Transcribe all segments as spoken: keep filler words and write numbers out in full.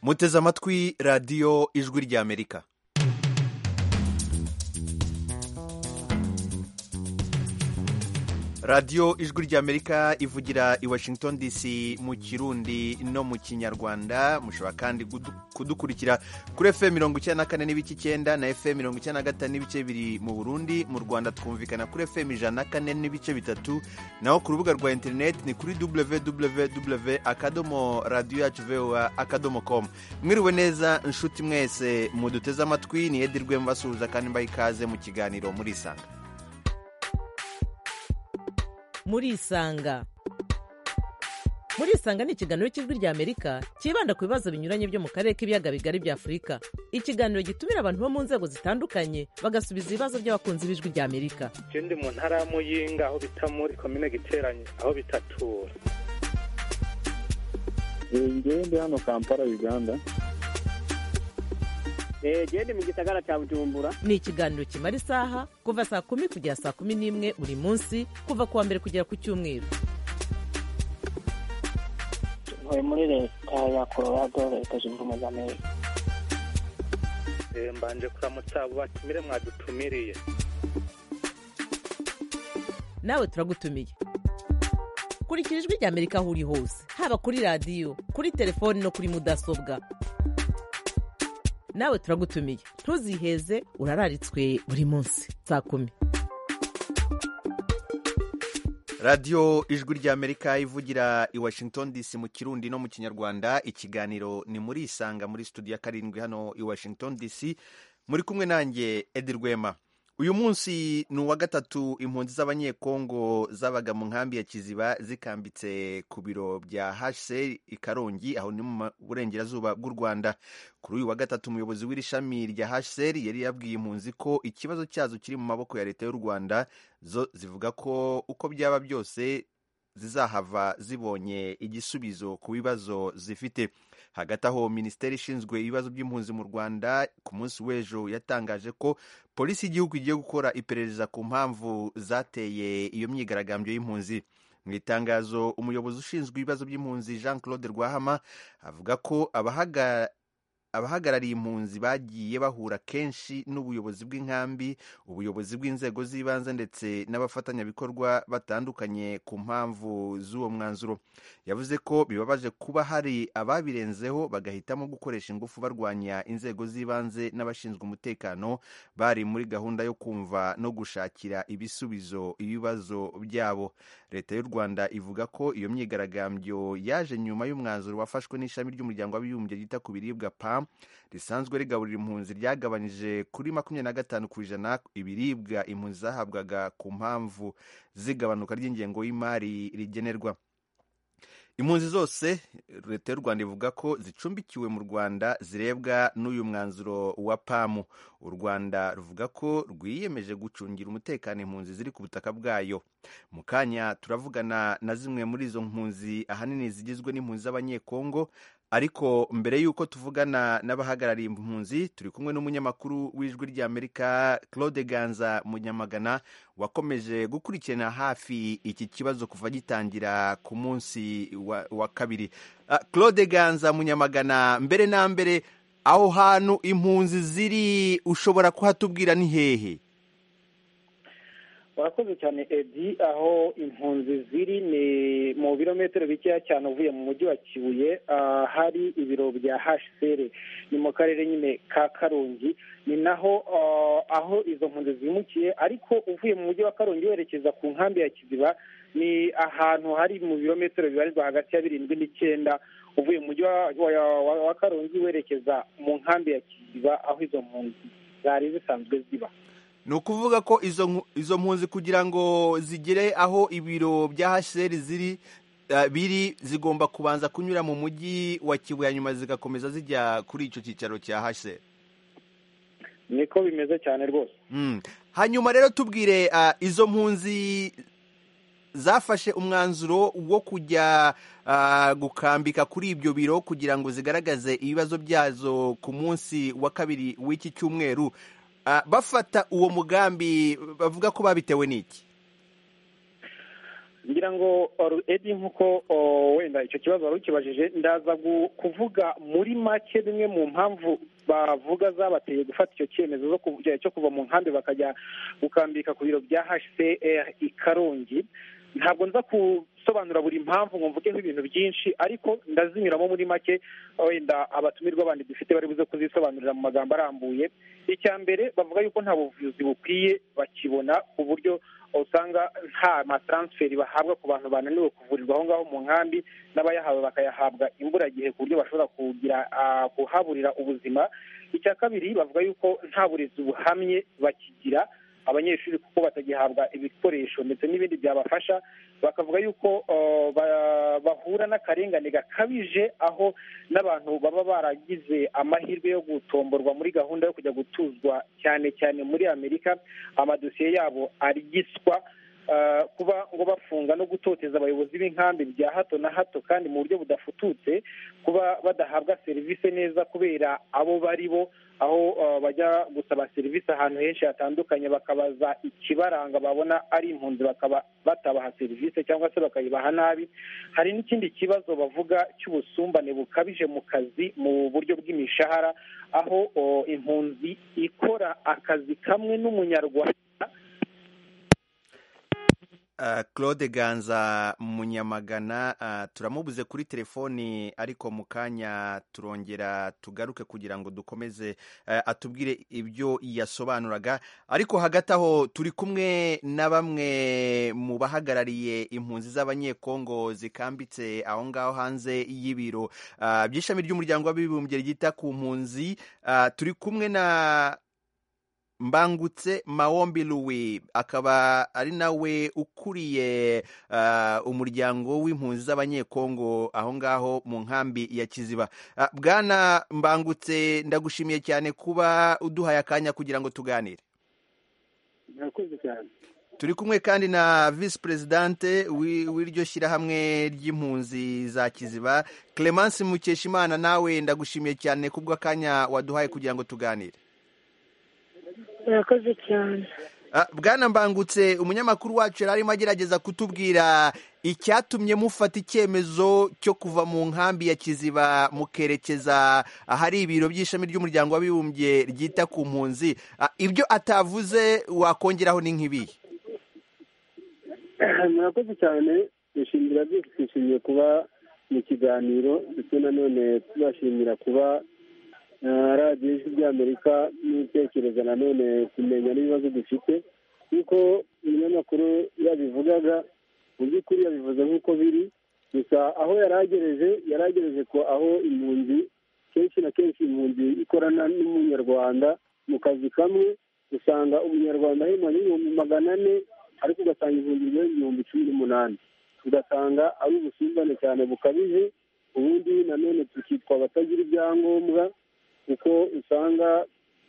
muteze amatwi radiyo ijwi ry'Amerika. radiyo ijwi ry'Amerika ivugira i Washington D C mu Kirundi no mu Kinyarwanda. Mushobora kandi kudukurikira kuri F M mirongo icyenda na kane n'ibice icyenda na F M mirongo icyenda na gatanu n'ibice bibiri mu Burundi. Mu Rwanda twumvikana kuri F M ijana na kane n'ibice bitatu, naho ku rubuga rwa interineti ni kuri w w w akadomo radiyo yacu voa akadomo com. Mwiriwe neza inshuti mwese muduteze amatwi, ni Edirwe mbasuhuza kandi mbaha ikaze mu kiganiro Murisanga. Murisanga Murisanga ni ikiganiro cy'ijwi ry'Amerika kibanda ku bibazo binyuranye byo mu karere k'ibiyaga bigari bya Afurika. Ikiganiro gitumira abantu bo mu nzego zitandukanye bagasubiza ibibazo by'abakunzi b'ijwi ry'Amerika. Je ndi mu ntara ya Muyinga aho bita muri komine Giteranye aho bitatura. Ngewe ndi hano Kampala Uganda. Gende mu gisagara cya Bujumbura. Ni ikiganiro kimara isaha kuva saa kumi kugera saa kumi n'imwe buri munsi, kuva kuwa mbere kugera ku cyumweru. Ntuye muri leta ya Colorado, leta zunze ubumwe za Amerika. Eh, mbanje kuramutsa abo batumire mwadutumiriye. Nawe turagutumiye. Kurikira ijwi ry'Amerika aho uri hose, haba kuri radiyo, kuri telefoni no kuri mudasobwa. Nawe turagutumiye, ntuziheze, urararitswe buri munsi saa kumi. radiyo ijwi ry'Amerika ivugira i Washington D C mu Kirundi no mu Kinyarwanda. Ikiganiro ni Murisanga muri studio ya karindwi hano i Washington D C. Muri kumwe nanjye Edirwema. Uyu munsi ni uwa gatatu impunzi z'abanyekongo zabaga mu nkambi ya Kiziba zikambitse ku biro bya H C R i Karongi, aho ni mu burengerazuba bw'u Rwanda. Kuri uyu wa gatatu umuyobozi w'iri shami rya H C R yari yabwiye impunzi ko ikibazo cyazo kiri mu maboko ya leta y'u Rwanda. Zo zivuga ko uko byaba byose zizahava zibonye igisubizo ku bibazo zifite. Hagati aho minisiteri ishinzwe ibibazo by'impunzi mu Rwanda ku munsi w'ejo yatangaje ko polisi y'igihugu igiye gukora iperereza ku mpamvu zateye iyo myigaragambyo y'impunzi. Mu itangazo umuyobozi ushinzwe ibibazo by'impunzi Jean Claude Rwahama avuga ko abahaga abahagarariye impunzi bagiye bahura kenshi n'ubuyobozi bw'inkambi, ubuyobozi bw'inzego z'ibanze ndetse n'abafatanyabikorwa batandukanye ku mpamvu z'uwo mwanzuro. Yavuze ko bibabaje kuba hari ababirenzeho bagahitamo gukoresha ingufu barwanya inzego z'ibanze n'abashinzwe umutekano bari muri gahunda yo kumva no gushakira ibisubizo ibibazo byabo. Leta y'u Rwanda ivuga ko iyo myigaragambyo yaje nyuma y'umwanzuro wafashwe n'ishami ry'umuryango w'abibumbye ryita ku biribwa P A M risanzwe rigaburira impunzi, ryagabanije kuri makumyabiri na gatanu ku ijana ibiribwa impunzi zahabwaga ku mpamvu zigabanuka ry'ingengo y'imari rigenerwa impunzi zose. Leta y'u Rwanda ivuga ko zicumbikiwe mu Rwanda zirebwa n'uyu mwanzuro wa P A M. U Rwanda ruvuga ko rwiyemeje gucungira umutekano impunzi ziri ku butaka bwayo. Mu kanya turavugana na zimwe muri izo mpunzi, ahanini zigizwe n'impunzi z'abanyekongo. Ariko mbere y'uko tuvugana n'abahagarariye impunzi, turi kumwe n'umunyamakuru w'ijwi ry'Amerika Claude Ganza Munyamagana wakomeje gukurikirana hafi iki kibazo kuva gitangira ku munsi wa, wa kabiri. Uh, Claude Ganza Munyamagana, mbere na mbere aho hantu impunzi ziri ushobora kuhatubwira ni hehe? Warakoze cyane Edi. Aho impunzi ziri ni mu birometero bikeya cyane uvuye mu mujyi wa Kibuye, uh, hari ibiro bya H C R ni mu karere nyine ka Karongi. Ni naho uh, aho izo mpunzi zimukiye, ariko uvuye mu mujyi wa Karongi werekeza ku nkambi ya Kiziba ni ahantu hari mu birometero bibarizwa hagati ya birindwi n'icyenda uvuye mu mujyi wa, wa, wa, wa Karongi werekeza mu nkambi ya Kiziba aho izo mpunzi zari zisanzwe ziba. Ni ukuvuga ko izo izo mpunzi kugira ngo zigere aho ibiro bya H C R ziri uh, biri zigomba kubanza kunyura mu mujyi wa Kibuye, nyuma zigakomeza zijya kuri icyo cyicaro cya H C R. Niko bimeze cyane rwose. Mm. Hanyuma rero tubwire, uh, izo mpunzi zafashe umwanzuro wo kujya uh, gukambika kuri ibyo biro kugira ngo zigaragaze ibibazo byazo ku munsi wa kabiri w'iki cyumweru. Uh, bafata uwo mugambi bavuga ko babitewe n'iki? ngira ngo edi nk'uko wenda icyo kibazo wari ukibajije ndaza kuvuga muri make bimwe mu mpamvu bavuga zabateye gufata icyo cyemezo cyo kuva mu nkambi bakajya gukambika ku biro bya H C R i Karongi. Ntabwo nza gusobanura buri mpamvu ngo mvugeho ibintu byinshi, ariko ndazinyuramo muri make wenda abatumirwa bandi dufite bari buze kuzisobanurira mu magambo arambuye. Icya mbere bavuga yuko nta buvuzi bukwiye bakibona, ku buryo usanga nta mataransiferi bahabwa ku bantu bananiwe kuvurirwa aho ngaho mu nkambi, n'abayahawe bakayahabwa imburagihe ku buryo bashobora kugira kuhaburira ubuzima. Icya kabiri bavuga yuko nta burezi buhamye bakigira abanyeshuri kuko batagihabwa ibikoresho ndetse n'ibindi byabafasha. Bakavuga yuko bahura n'akarengane gakabije, aho n'abantu baba baragize amahirwe yo gutomborwa muri gahunda yo kujya gutuzwa cyane cyane muri Amerika, amadosiye yabo arigiswa, kuba ngo bafunga no gutoteza abayobozi b'inkambi bya hato na hato kandi mu buryo budafututse, kuba badahabwa serivisi neza kubera abo bari bo, aho bajya gusaba serivisi ahantu henshi hatandukanye bakabaza ikibaranga, babona ari impunzi bakaba batabaha serivisi cyangwa se bakayibaha nabi. Hari n'ikindi kibazo bavuga cy'ubusumbane bukabije mu kazi mu buryo bw'imishahara, aho impunzi ikora akazi kamwe n'umunyarwanda. Uh, Claude Ganza Munyamagana uh, turamubuze kuri telefoni, ariko mu kanya turongera tugaruke kugira ngo dukomeze uh, atubwire ibyo yasobanuraga. Ariko hagati aho turi kumwe na bamwe mu bahagarariye impunzi z'abanyekongo zikambitse aho ngaho hanze y'ibiro uh, by'ishami ry'umuryango w'abibumbye ryita ku mpunzi. Uh, turi kumwe na Mbangutse Maombi Louis, akaba ari nawe ukuriye uh, umuryango w'impunzi z'abanyekongo aho ngaho mu nkambi ya Kiziba. Uh, Bwana Mbangutse, ndagushimiye cyane kuba uduhaye akanya kugira ngo tuganire. Murakoze cyane. Turi kumwe kandi na Vice Presidente w'iryo shyirahamwe ry'impunzi za Kiziba, Clemence Mukeshimana. Nawe ndagushimiye cyane kubwa akanya waduhaye kugira ngo tuganire. Murakoze cyane. Bwana Mbangutse, umunyamakuru wacu yari arimo agerageza kutubwira icyatumye mufata icyemezo cyo kuva mu nkambi ya Kiziba mukerekeza ahari ibiro by'ishami ry'umuryango w'abibumbye ryita ku mpunzi. Ibyo atavuze wakongeraho ni nk'ibihe? Murakoze cyane. Dushimira byose, twishimiye kuba mu kiganiro ndetse nanone tubashimira kuba radiyo ijwi ry'Amerika n'itekereza nanone kumenya n'ibibazo dufite. Nk'uko umunyamakuru yabivugaga, mu by'ukuri yabivuze nk'uko biri, gusa aho yaragereje yaragereje ko aho impunzi kenshi na kenshi impunzi ikorana n'umunyarwanda mu kazi kamwe, usanga umunyarwanda ahembwa n'ibihumbi magana ane, ariko ugasanga impunzi ibihumbi cumi n'umunani, ugasanga ari ubusumbane cyane bukabije. Ubundi nanone tukitwa abatagira ibyangombwa, kuko usanga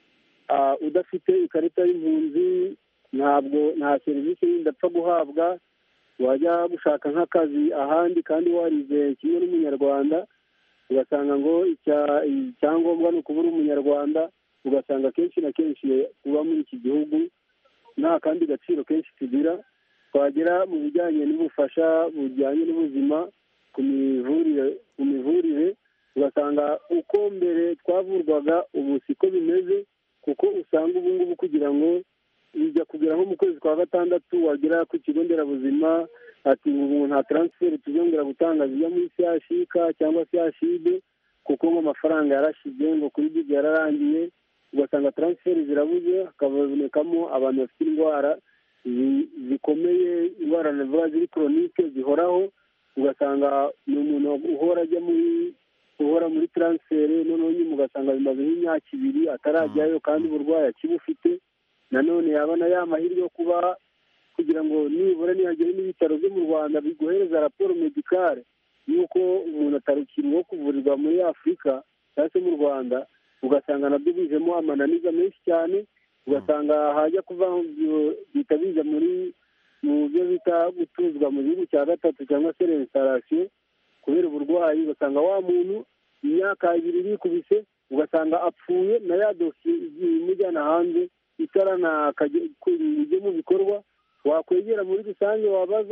udafite ikarita y'impunzi ntabwo nta serivisi yindi apfa guhabwa. Wajya gushaka nk'akazi ahandi kandi warize kimwe n'umunyarwanda, ugasanga ngo icyangombwa ni ukubura umunyarwanda, ugasanga kenshi na kenshi kuba muri iki gihugu nta kandi gaciro kenshi tugira. Twagera mu bijyanye n'ubufasha bujyanye n'ubuzima ku mivurire ku mivurire ugasanga uko mbere twavurwaga ubu siko bimeze, kuko usanga ubu ngubu kugira ngo bijya kugera nko mu kwezi kwa gatandatu wagera ku kigo nderabuzima ati ubu nta taransiferi tuzongera gutanga zijya muri C H I K cyangwa C H I D, kuko amafaranga yarashize ngo kuri byo yararangiye. Ugasanga taransiferi zirabuze, hakabonekamo abantu bafite indwara zikomeye, indwara navuga ziri koronike zihoraho. Ugasanga ni umuntu uhora ajya muri uhora muri taransiferi, noneho nyuma ugasanga bimaze nk'imyaka ibiri atarajyayo kandi uburwayi akibufite. Nanone yabona ya mahirwe yo kuba kugira ngo nibura nihagere n'ibitaro byo mu Rwanda biguhereza raporo medikare y'uko umuntu atarukira uwo kuvurirwa muri Afurika cyangwa se mu Rwanda, ugasanga nabyo bijemo amananiza menshi cyane. Ugasanga hajya kuva bita biza muri mu byo bita gutuzwa mu gihugu cya gatatu cyangwa se reinstallation kubera uburwayi. Ugasanga wa muntu imyaka ibiri bikubise, ugasanga apfuye na ya dosiye imujyana hanze itarana kujya mu bikorwa. Wakwegera muri rusange wabaza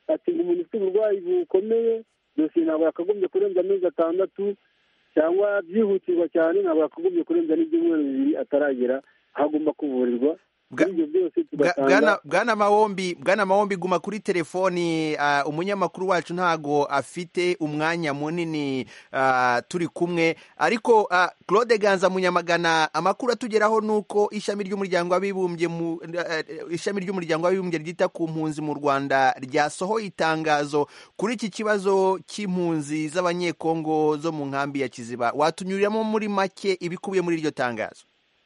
ati umuntu ufite uburwayi bukomeye dosiye ntabwo yakagombye kurenza amezi atandatu cyangwa byihutirwa cyane ntabwo yakagombye kurenza n'ibyumweru bibiri ataragera aho agomba kuvurirwa. Ibyo byose tugasanga bwana Mawombi bwana Mawombi guma kuri telefoni. Uh, umunyamakuru wacu ntago afite umwanya munini uh, turi kumwe, ariko uh, Claude Ganza Munyamagana, amakuru atugeraho nuko ishami ry'umuryango w'abibumbye mu uh, ishami ry'umuryango w'abibumbye ryita ku mpunzi mu Rwanda ryasohoye itangazo kuri iki kibazo cy'impunzi z'abanyekongo zo mu nkambi ya Kiziba. Watunyuriramo muri make ibikubiye muri iryo tangazo?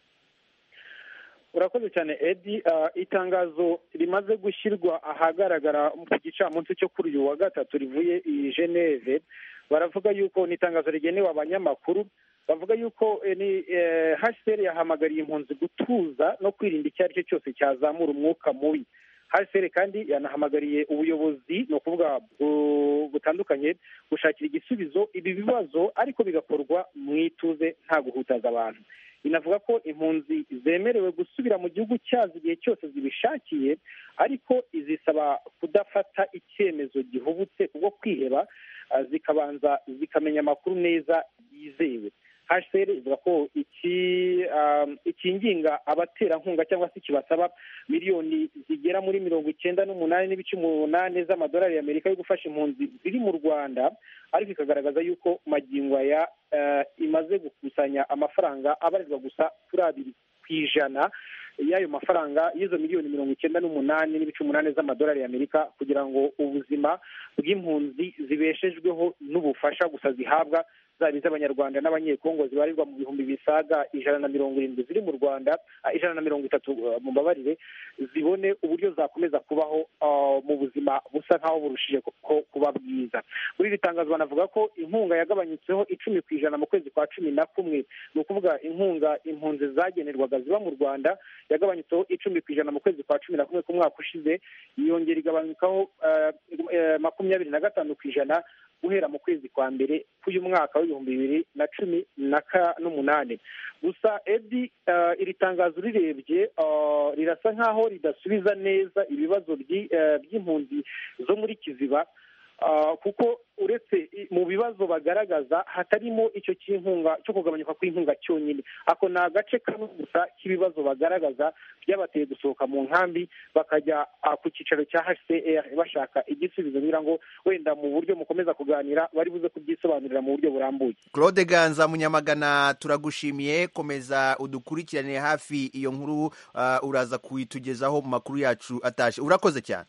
urakoze cyane Edi. Uh, itangazo rimaze gushyirwa ahagaragara ku gicamunsi cyo kuri uyu wa gatatu rivuye i Geneve, baravuga yuko ni itangazo rigenewe abanyamakuru. Bavuga yuko eh, ni eh, H C R yahamagariye impunzi gutuza no kwirinda icyo ari cyo cyose cyazamura umwuka mubi. H C R kandi yanahamagariye ubuyobozi no kuvuga butandukanye gushakira igisubizo ibi bibazo, ariko bigakorwa mu ituze nta guhutaza abantu. Inavuga ko impunzi zemerewe gusubira mu gihugu cyazo igihe cyose zibishakiye, ariko izisaba kudafata icyemezo gihubutse kubwo kwiheba, zikabanza zikamenya amakuru neza yizewe. H C R ivuga ko iki um, ikinginga abaterankunga cyangwa se kibasaba miliyoni zigera muri mirongo icyenda n'umunani n'ibice umunani z'amadolari y'Amerika yo gufasha impunzi ziri mu Rwanda, ariko ikagaragaza yuko magingo aya uh, imaze gukusanya amafaranga abarirwa gusa kuri abiri ku ijana y'ayo mafaranga y'izo miliyoni mirongo icyenda n'umunani n'ibice umunani z'amadolari y'Amerika, kugira ngo ubuzima bw'impunzi zibeshejweho n'ubufasha gusa zihabwa, zaba iz'abanyarwanda n'abanyekongo zibarirwa mu bihumbi bisaga ijana na mirongo irindwi ziri mu Rwanda, ijana na mirongo itatu mu mbabarire, zibone uburyo zakomeza kubaho uh, mu buzima busa nk'aho burushije kuba bwiza. Muri iri tangazo banavuga ko inkunga yagabanyutseho icumi ku ijana mu kwezi kwa cumi na kumwe, ni ukuvuga inkunga impunzi zagenerwaga ziba mu Rwanda yagabanyutseho icumi ku ijana mu kwezi kwa cumi na kumwe k'umwaka ushize, yongera igabanyukaho uh, uh, makumyabiri na gatanu ku ijana guhera mu kwezi kwa mbere k'uyu mwaka w'ibihumbi bibiri na cumi n'umunani. Gusa Edi, uh, iri tangazo rirebye uh, rirasa nk'aho ridasubiza neza ibibazo by'impunzi uh, zo muri Kiziba, uh, kuko uretse mu bibazo bagaragaza hatarimo icyo cy'inkunga cyo kugabanyuka kw'inkunga cyonyine. Ako ni agace kamwe gusa k'ibibazo bagaragaza byabateye gusohoka mu nkambi bakajya uh, ku cyicaro cya H C R bashaka igisubizo, ngira ngo wenda mu buryo mukomeza kuganira bari buze kubyisobanurira mu buryo burambuye. Claude Ganza Munyamagana, turagushimiye, komeza udukurikiranire hafi iyo nkuru, uh, uraza kuyitugezaho mu makuru yacu atashe. Urakoze cyane.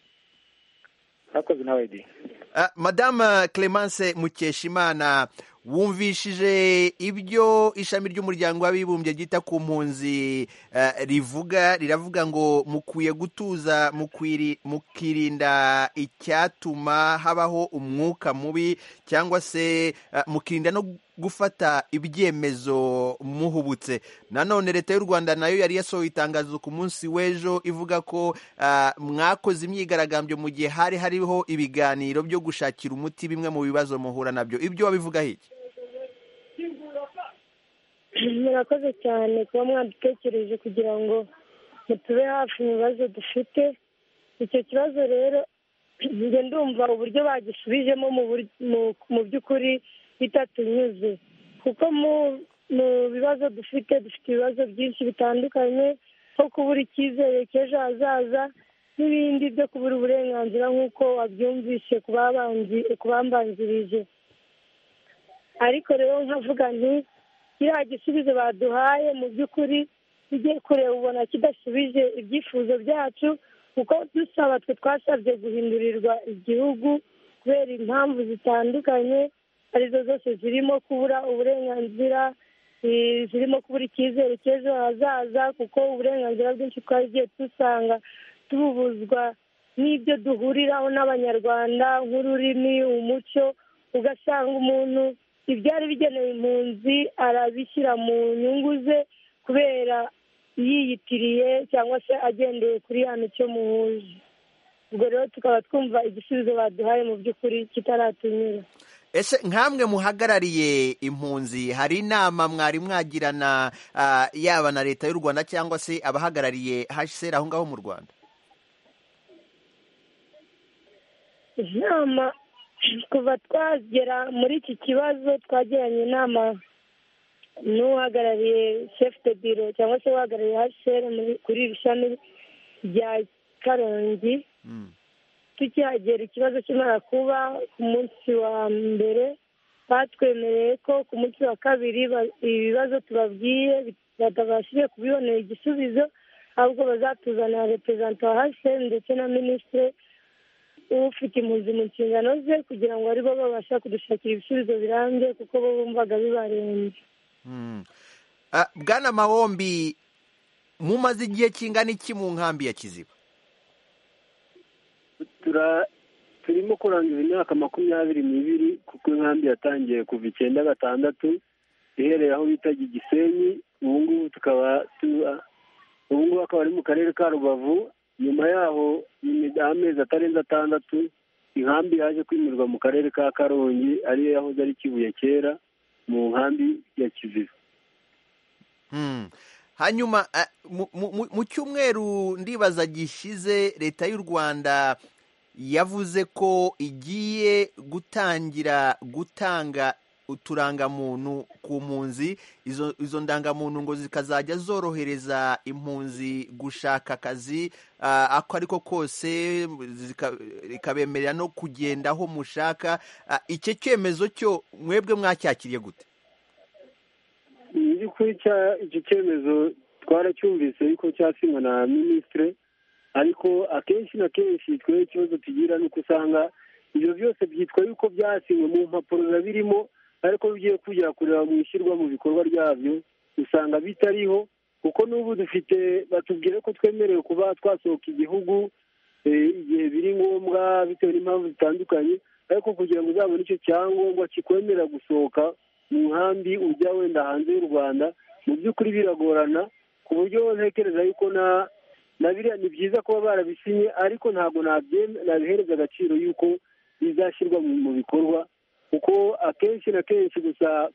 Urakoze nawe Edi. Uh, Madame Clemence Mukeshimana, wumvishije ibyo ishami ry'umuryango w'abibumbye ryita ku mpunzi uh, rivuga riravuga ngo mukwiye gutuza, mukwiri mukirinda icyatuma habaho umwuka mubi, cyangwa se uh, mukirinda no gufata ibyemezo muhubutse. Nanone leta y'u Rwanda nayo yari yasohoye itangazo ku munsi w'ejo ivuga ko uh, mwakoze imyigaragambyo mu gihe hari hariho ibiganiro byo gushakira umuti bimwe mu bibazo muhura nabyo. Ibyo wabivuga hiki? Murakoze cyane kuba mwadutekereje kugira ngo mutube hafi mu bibazo dufite. Icyo kibazo rero njye ndumva uburyo bagisubijemo mu by'ukuri bitatunyuze, kuko mu bibazo dufite dufite ibibazo byinshi bitandukanye, nko kubura icyizere cy'ejo hazaza n'ibindi byo kubura uburenganzira nk'uko wabyumvise ku bambanzirije. Ariko rero nkavuga nti kiriya gisubizo baduhaye mu by'ukuri tugiye kureba ubona kidasubije ibyifuzo byacu, kuko dusaba twe twasabye guhindurirwa igihugu kubera impamvu zitandukanye, arizo zose zirimo kubura uburenganzira, zirimo kubura icyizere cy'ejo hazaza, kuko uburenganzira bwinshi twagiye dusanga tububuzwa n'ibyo duhuriraho n'abanyarwanda nk'ururimi, umuco. Ugasanga umuntu ibyari bigenewe impunzi arabishyira mu nyungu ze kubera yiyitiriye cyangwa se agendeye kuri hano cyo muhuje. Ubwo rero tukaba twumva igisubizo baduhaye mu by'ukuri kitaratunyura. Ese nkamwe muhagarariye impunzi, hari inama mwari mwagirana uh, yaba na leta y'u Rwanda cyangwa se abahagarariye H C R aho ngaho mu Rwanda? inama kuva twagera muri iki kibazo twagiranye inama n'uhagarariye chef de biro cyangwa se uhagarariye H C R kuri iri shami rya Karongi tukihagera ikibazo kimara kuba ku munsi wa mbere batwemereye ko ku munsi wa kabiri ibibazo tubabwiye batabashije kubibonera igisubizo ahubwo bazatuzanira reperezanta wa H C R ndetse na minisitiri ufite impunzi mu nshingano ze kugira ngo aribo babasha kudushakira ibisubizo birambye kuko bo bumvaga bibarenze. Bwana Mahombi, mumaze igihe kingana iki mu nkambi ya Kiziba? turimo kurangiza imyaka makumyabiri n'ibiri kuko inkambi yatangiye kuva icyenda gatandatu ihereye aho bita Gisenyi. ubu ngubu tukaba ubu ngubu akaba ari mu karere ka Rubavu. Nyuma yaho amezi atarenze atandatu inkambi yaje kwimirwa mu karere ka Karongi ariyo yahoze ari Kibuye kera mu nkambi ya Kiziba. Hanyuma mu cyumweru ndibaza gishize leta y'u Rwanda yavuze ko igiye gutangira gutanga uturangamuntu ku mpunzi. Izo izo ndangamuntu ngo zikazajya zorohereza impunzi gushaka akazi ako ariko kose ikabemerera no kugenda aho mushaka. Icyo cyemezo cyo mwebwe mwacyakiriye gute? Kuri icyo cyemezo twaracyumvise yuko cyasinywe na minisitiri, ariko akenshi na kenshi twe ikibazo tugira ni uko usanga ibyo byose byitwa yuko byasinywe mu mpapuro biba birimo, ariko bigiye kujya kureba mu ishyirwa mu bikorwa ryabyo usanga bitariho. Kuko n'ubu dufite batubwire ko twemerewe kuba twasohoka igihugu igihe biri ngombwa bitewe n'impamvu zitandukanye, ariko kugira ngo uzabone icyo cyangombwa kikwemerera gusohoka mu nkambi ujya wenda hanze y'u Rwanda mu by'ukuri biragorana, ku buryo ntekereza yuko na na biriya ni byiza kuba barabisinye, ariko ntabwo nabihereza agaciro yuko bizashyirwa mu bikorwa, kuko akenshi na kenshi gusa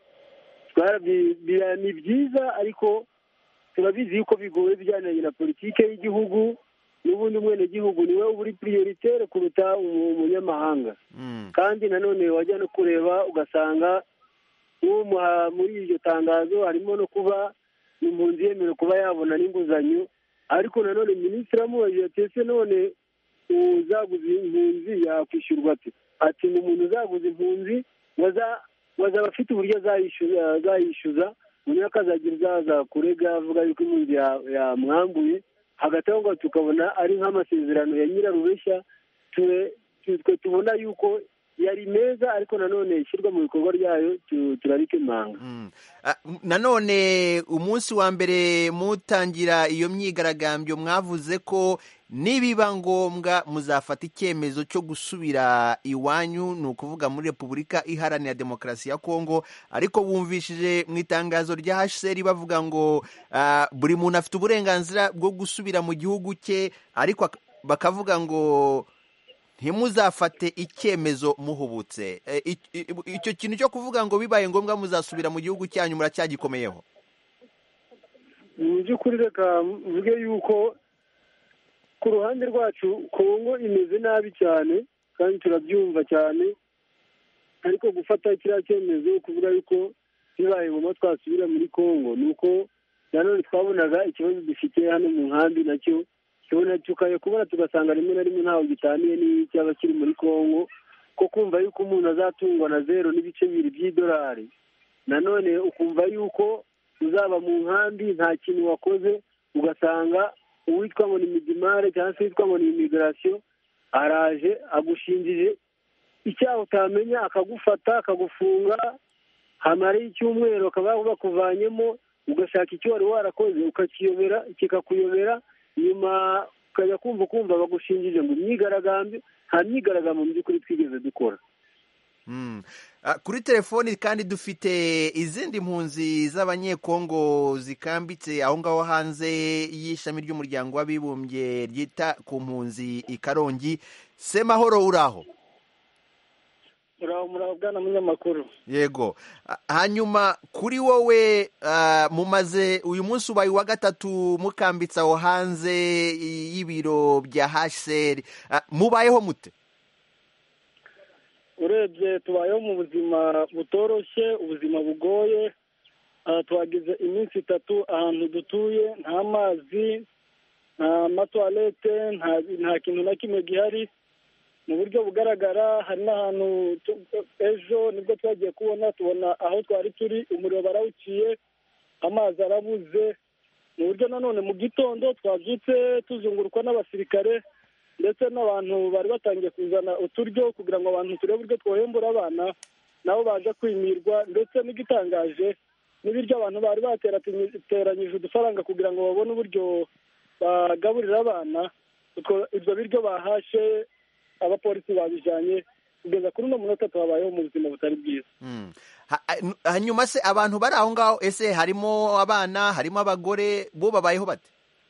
ni byiza ariko turabizi yuko bigoye bijyanye na politiki y'igihugu. N'ubundi umwenegihugu niwe uri prioritaire kuruta umunyamahanga. Kandi nanone wajya no kureba ugasanga muri iryo tangazo harimo no kuba impunzi yemerewe kuba yabona n'inguzanyo, ariko nanone minisitiri amubajije ati ese none uzaguza impunzi yakwishyurwa ati ati ngo umuntu uzaguza impunzi wazaba afite uburyo azayishyuza, umuntu akazagira uzaza kurega avuga yuko impunzi yamwambuye, hagati aho ngo tukabona ari nk'amasezerano ya nyirarubeshya. Twe tubona yuko yari meza, ariko nanone ishyirwa mu bikorwa ryayo turabikemanga. Nanone umunsi wa mbere mutangira iyo myigaragambyo mwavuze ko nibiba ngombwa muzafata icyemezo cyo gusubira iwanyu, ni ukuvuga muri Repubulika Iharanira Demokarasi ya Kongo, ariko bumvishije mu itangazo rya H C R bavuga ngo buri muntu afite uburenganzira bwo gusubira mu gihugu cye, ariko bakavuga ngo ntimuzafate icyemezo muhubutse. Icyo kintu cyo kuvuga ngo bibaye ngombwa muzasubira mu gihugu cyanyu muracyagikomeyeho? Mu by'ukuri reka mvuge yuko ku ruhande rwacu Kongo imeze nabi cyane kandi turabyumva cyane, ariko gufata kiriya cyemezo kuvuga yuko bibaye ngombwa twasubira muri Kongo ni uko nanone twabonaga ikibazo dufite hano mu nkambi nacyo tukaye kubona tugasanga rimwe na rimwe ntaho gitaniye n'icyaba kiri muri Kongo, ko kumva yuko umuntu azatungwa na zero n'ibice bibiri by'idolari, nanone ukumva yuko uzaba mu nkambi nta kintu wakoze, ugasanga uwitwa ngo ni midimare cyangwa se witwa ngo ni imigirasiyo araje agushinjije icyaha utamenya, akagufata akagufunga, hamara icyumweru akaba bakuvanyemo, ugashaka icyo wari warakoze ukakiyobera kikakuyobera, nyuma ukajya kumva kumva bagushinjije ngo imyigaragambyo. Nta myigaragambyo mu by'ukuri twigeze dukora. Kuri telefoni kandi dufite izindi mpunzi z'abanyekongo zikambitse aho ngaho hanze y'ishami ry'umuryango w'abibumbye ryita ku mpunzi i Karongi. Semahoro, uraho? Uraho muraho bwana munyamakuru. Yego. Hanyuma kuri wowe mumaze uyu munsi ubaye wa gatatu mukambitse aho hanze y'ibiro bya H C R, mubayeho mute? urebye tubayeho mu buzima butoroshye, ubuzima bugoye. Tuhageze iminsi itatu ahantu dutuye, nta mazi, nta matuwarete, nta kintu na kimwe gihari. Mu buryo bugaragara hari n'ahantu ejo nibwo twagiye kubona tubona aho twari turi umuriro barawuciye, amazi arabuze. Mu buryo nanone mu gitondo twabyutse tuzungurukwa n'abasirikare ndetse n'abantu bari batangiye kuzana uturyo kugira ngo abantu turebe uburyo twohembura abana, nabo baje kwimirwa. Ndetse n'igitangaje n'ibiryo abantu bari bateranyije udufaranga kugira ngo babone uburyo bagaburira abana, ibyo biryo bahashe abapolisi babijyanye. Kugeza kuri uno munota tubabayeho mu buzima butari bwiza. Hanyuma se abantu bari aho ngaho, ese harimo abana, harimo abagore, bo babayeho bate?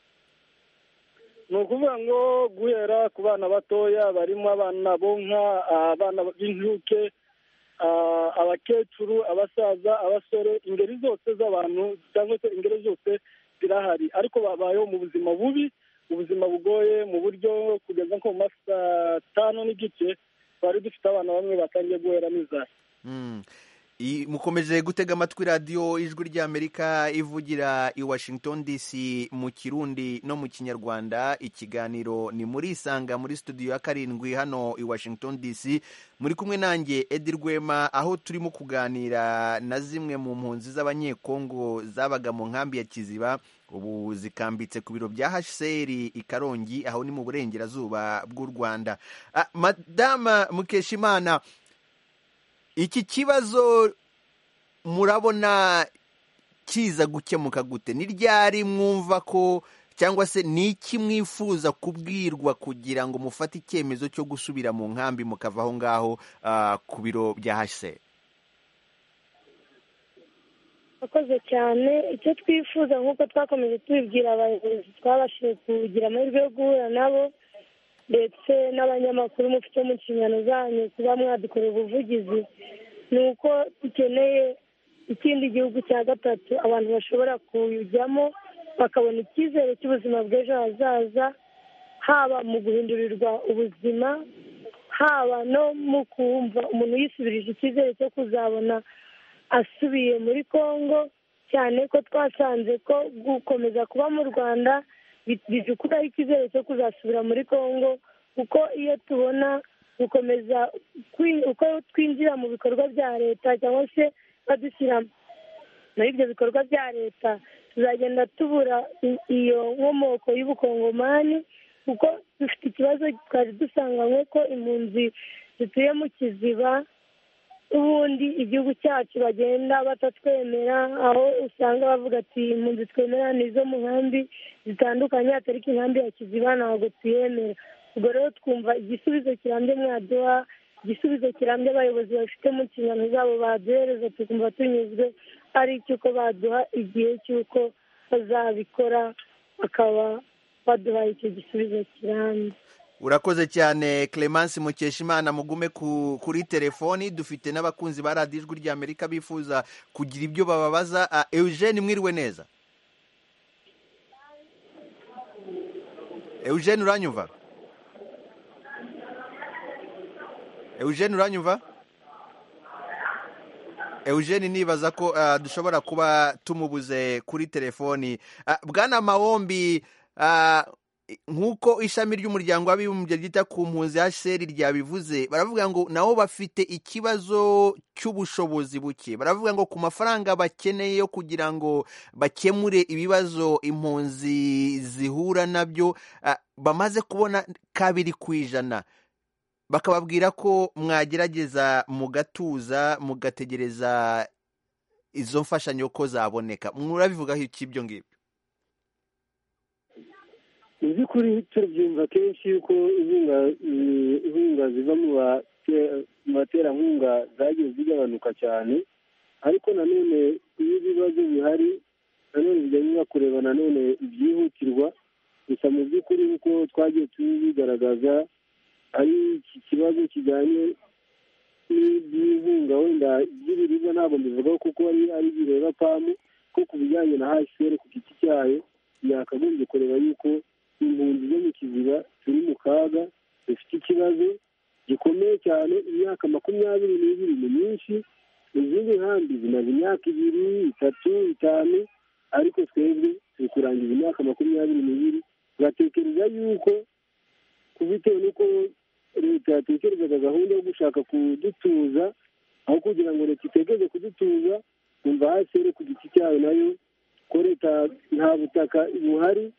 Ni ukuvuga ngo guhera ku bana batoya barimo abana bonka, abana b'incuke, abakecuru, abasaza, abasore, ingeri zose z'abantu cyangwa se ingeri zose zirahari. Ariko babayeho mu buzima bubi, ubuzima bugoye, mu buryo kugeza nko mu masaa tanu n'igice twari dufite abana bamwe batangiye guhera n'inzara. Mukomeje gutega amatwi radiyo ijwi ry'Amerika ivugira i Washington D C mu Kirundi no mu Kinyarwanda. Ikiganiro ni muri Isanga muri studio ya karindwi hano i Washington D C. Muri kumwe nanjye Edi Rwema, aho turimo kuganira na zimwe mu mpunzi z'abanyekongo zabaga mu nkambi ya Kiziba, ubu zikambitse ku biro bya H C R i Karongi, aho ni mu burengerazuba bw'u Rwanda. Ah, Madame Mukeshimana, iki kibazo murabona kiza gukemuka gute? Ni ryari mwumva ko, cyangwa se ni iki mwifuza kubwirwa kugira ngo mufate icyemezo cyo gusubira mu nkambi mukava aho ngaho uh, ku biro bya H C R? Akoze cyane. Icyo twifuza nk'uko twakomeje tubibwira abayobozi twabashije kugira amahirwe yo guhura nabo ndetse n'abanyamakuru mufite mu nshingano zanyu kuba mwadukorera ubuvugizi, ni uko dukeneye ikindi gihugu cya gatatu abantu bashobora kujyamo bakabona icyizere cy'ubuzima bw'ejo hazaza, haba mu guhindurirwa ubuzima, haba no mu kumva umuntu yisubirije icyizere cyo kuzabona asubiye muri Kongo, cyane ko twasanze ko gukomeza kuba mu Rwanda bidukuraho icyizere cyo kuzasubira muri Kongo, kuko iyo tubona gukomeza uko twinjira mu bikorwa bya leta cyangwa se badushyira muri ibyo bikorwa bya leta, tuzagenda tubura iyo nkomoko y'ubukongomani, kuko dufite ikibazo twari dusanganywe ko impunzi zituye mu Kiziba ubundi igihugu cyacu bagenda batatwemera, aho usanga bavuga ati impunzi twemera ni izo mu nkambi zitandukanye, atari ko inkambi ya Kiziba ntabwo tuyemera. Ubwo rero twumva igisubizo kirambye mwaduha, igisubizo kirambye abayobozi bafite mu nshingano zabo baduhereza, tukumva tunyuzwe, ari icy'uko baduha igihe cy'uko bazabikora, bakaba baduha icyo gisubizo kirambye. Urakoze cyane Clemence Mukeshimana, mugume ku, kuri telefoni. Dufite n'abakunzi ba radiyo ijwi ry'Amerika bifuza kugira ibyo bababaza. uh, Eugene, mwiriwe neza? Eugene, uranyumva? Eugene, uranyumva? Eugene, nibaza ko uh, dushobora kuba tumubuze kuri telefoni. uh, Bwana Mahombi, uh, nk'uko ishami ry'umuryango w'abibumbye ryita ku mpunzi H C R ryabivuze, baravuga ngo nabo bafite ikibazo cy'ubushobozi buke. Baravuga ngo ku mafaranga bakeneye yo kugira ngo bakemure ibibazo impunzi zihura nabyo, uh, bamaze kubona kabiri ku ijana. Bakababwira ko mwagerageza mugatuza mugategereza izo mfashanyo ko zaboneka. Murabivugaho iki ibyo ngibyo? Mu by'ukuri turabyumva kenshi yuko inkunga ziva mu baterankunga zagiye zigabanuka cyane, ariko nanone iyo ibibazo bihari nanone bijyanye no kureba nanone ibyihutirwa. Gusa mu by'ukuri nk'uko twagiye tubigaragaza, ari iki kibazo kijyanye n'inkunga wenda by'ibiribwa ntabwo mbivugaho kuko ari bireba pamu, ko ku bijyanye na H C R ku giti cyayo yakagombye kureba yuko impunzi zo mu Kiziba turi mu kaga, dufite ikibazo gikomeye cyane. Imyaka makumyabiri n'ibiri ni myinshi, izindi nkambi zimaze imyaka ibiri itatu itanu, ariko twebwe turi kurangiza imyaka makumyabiri n'ibiri. turatekereza yuko bitewe n'uko leta yatekerezaga gahunda yo gushaka kudutuza, aho kugira ngo leta itegeze kudutuza, kumva hasere ku giti cyayo nayo ko leta nta butaka buhari,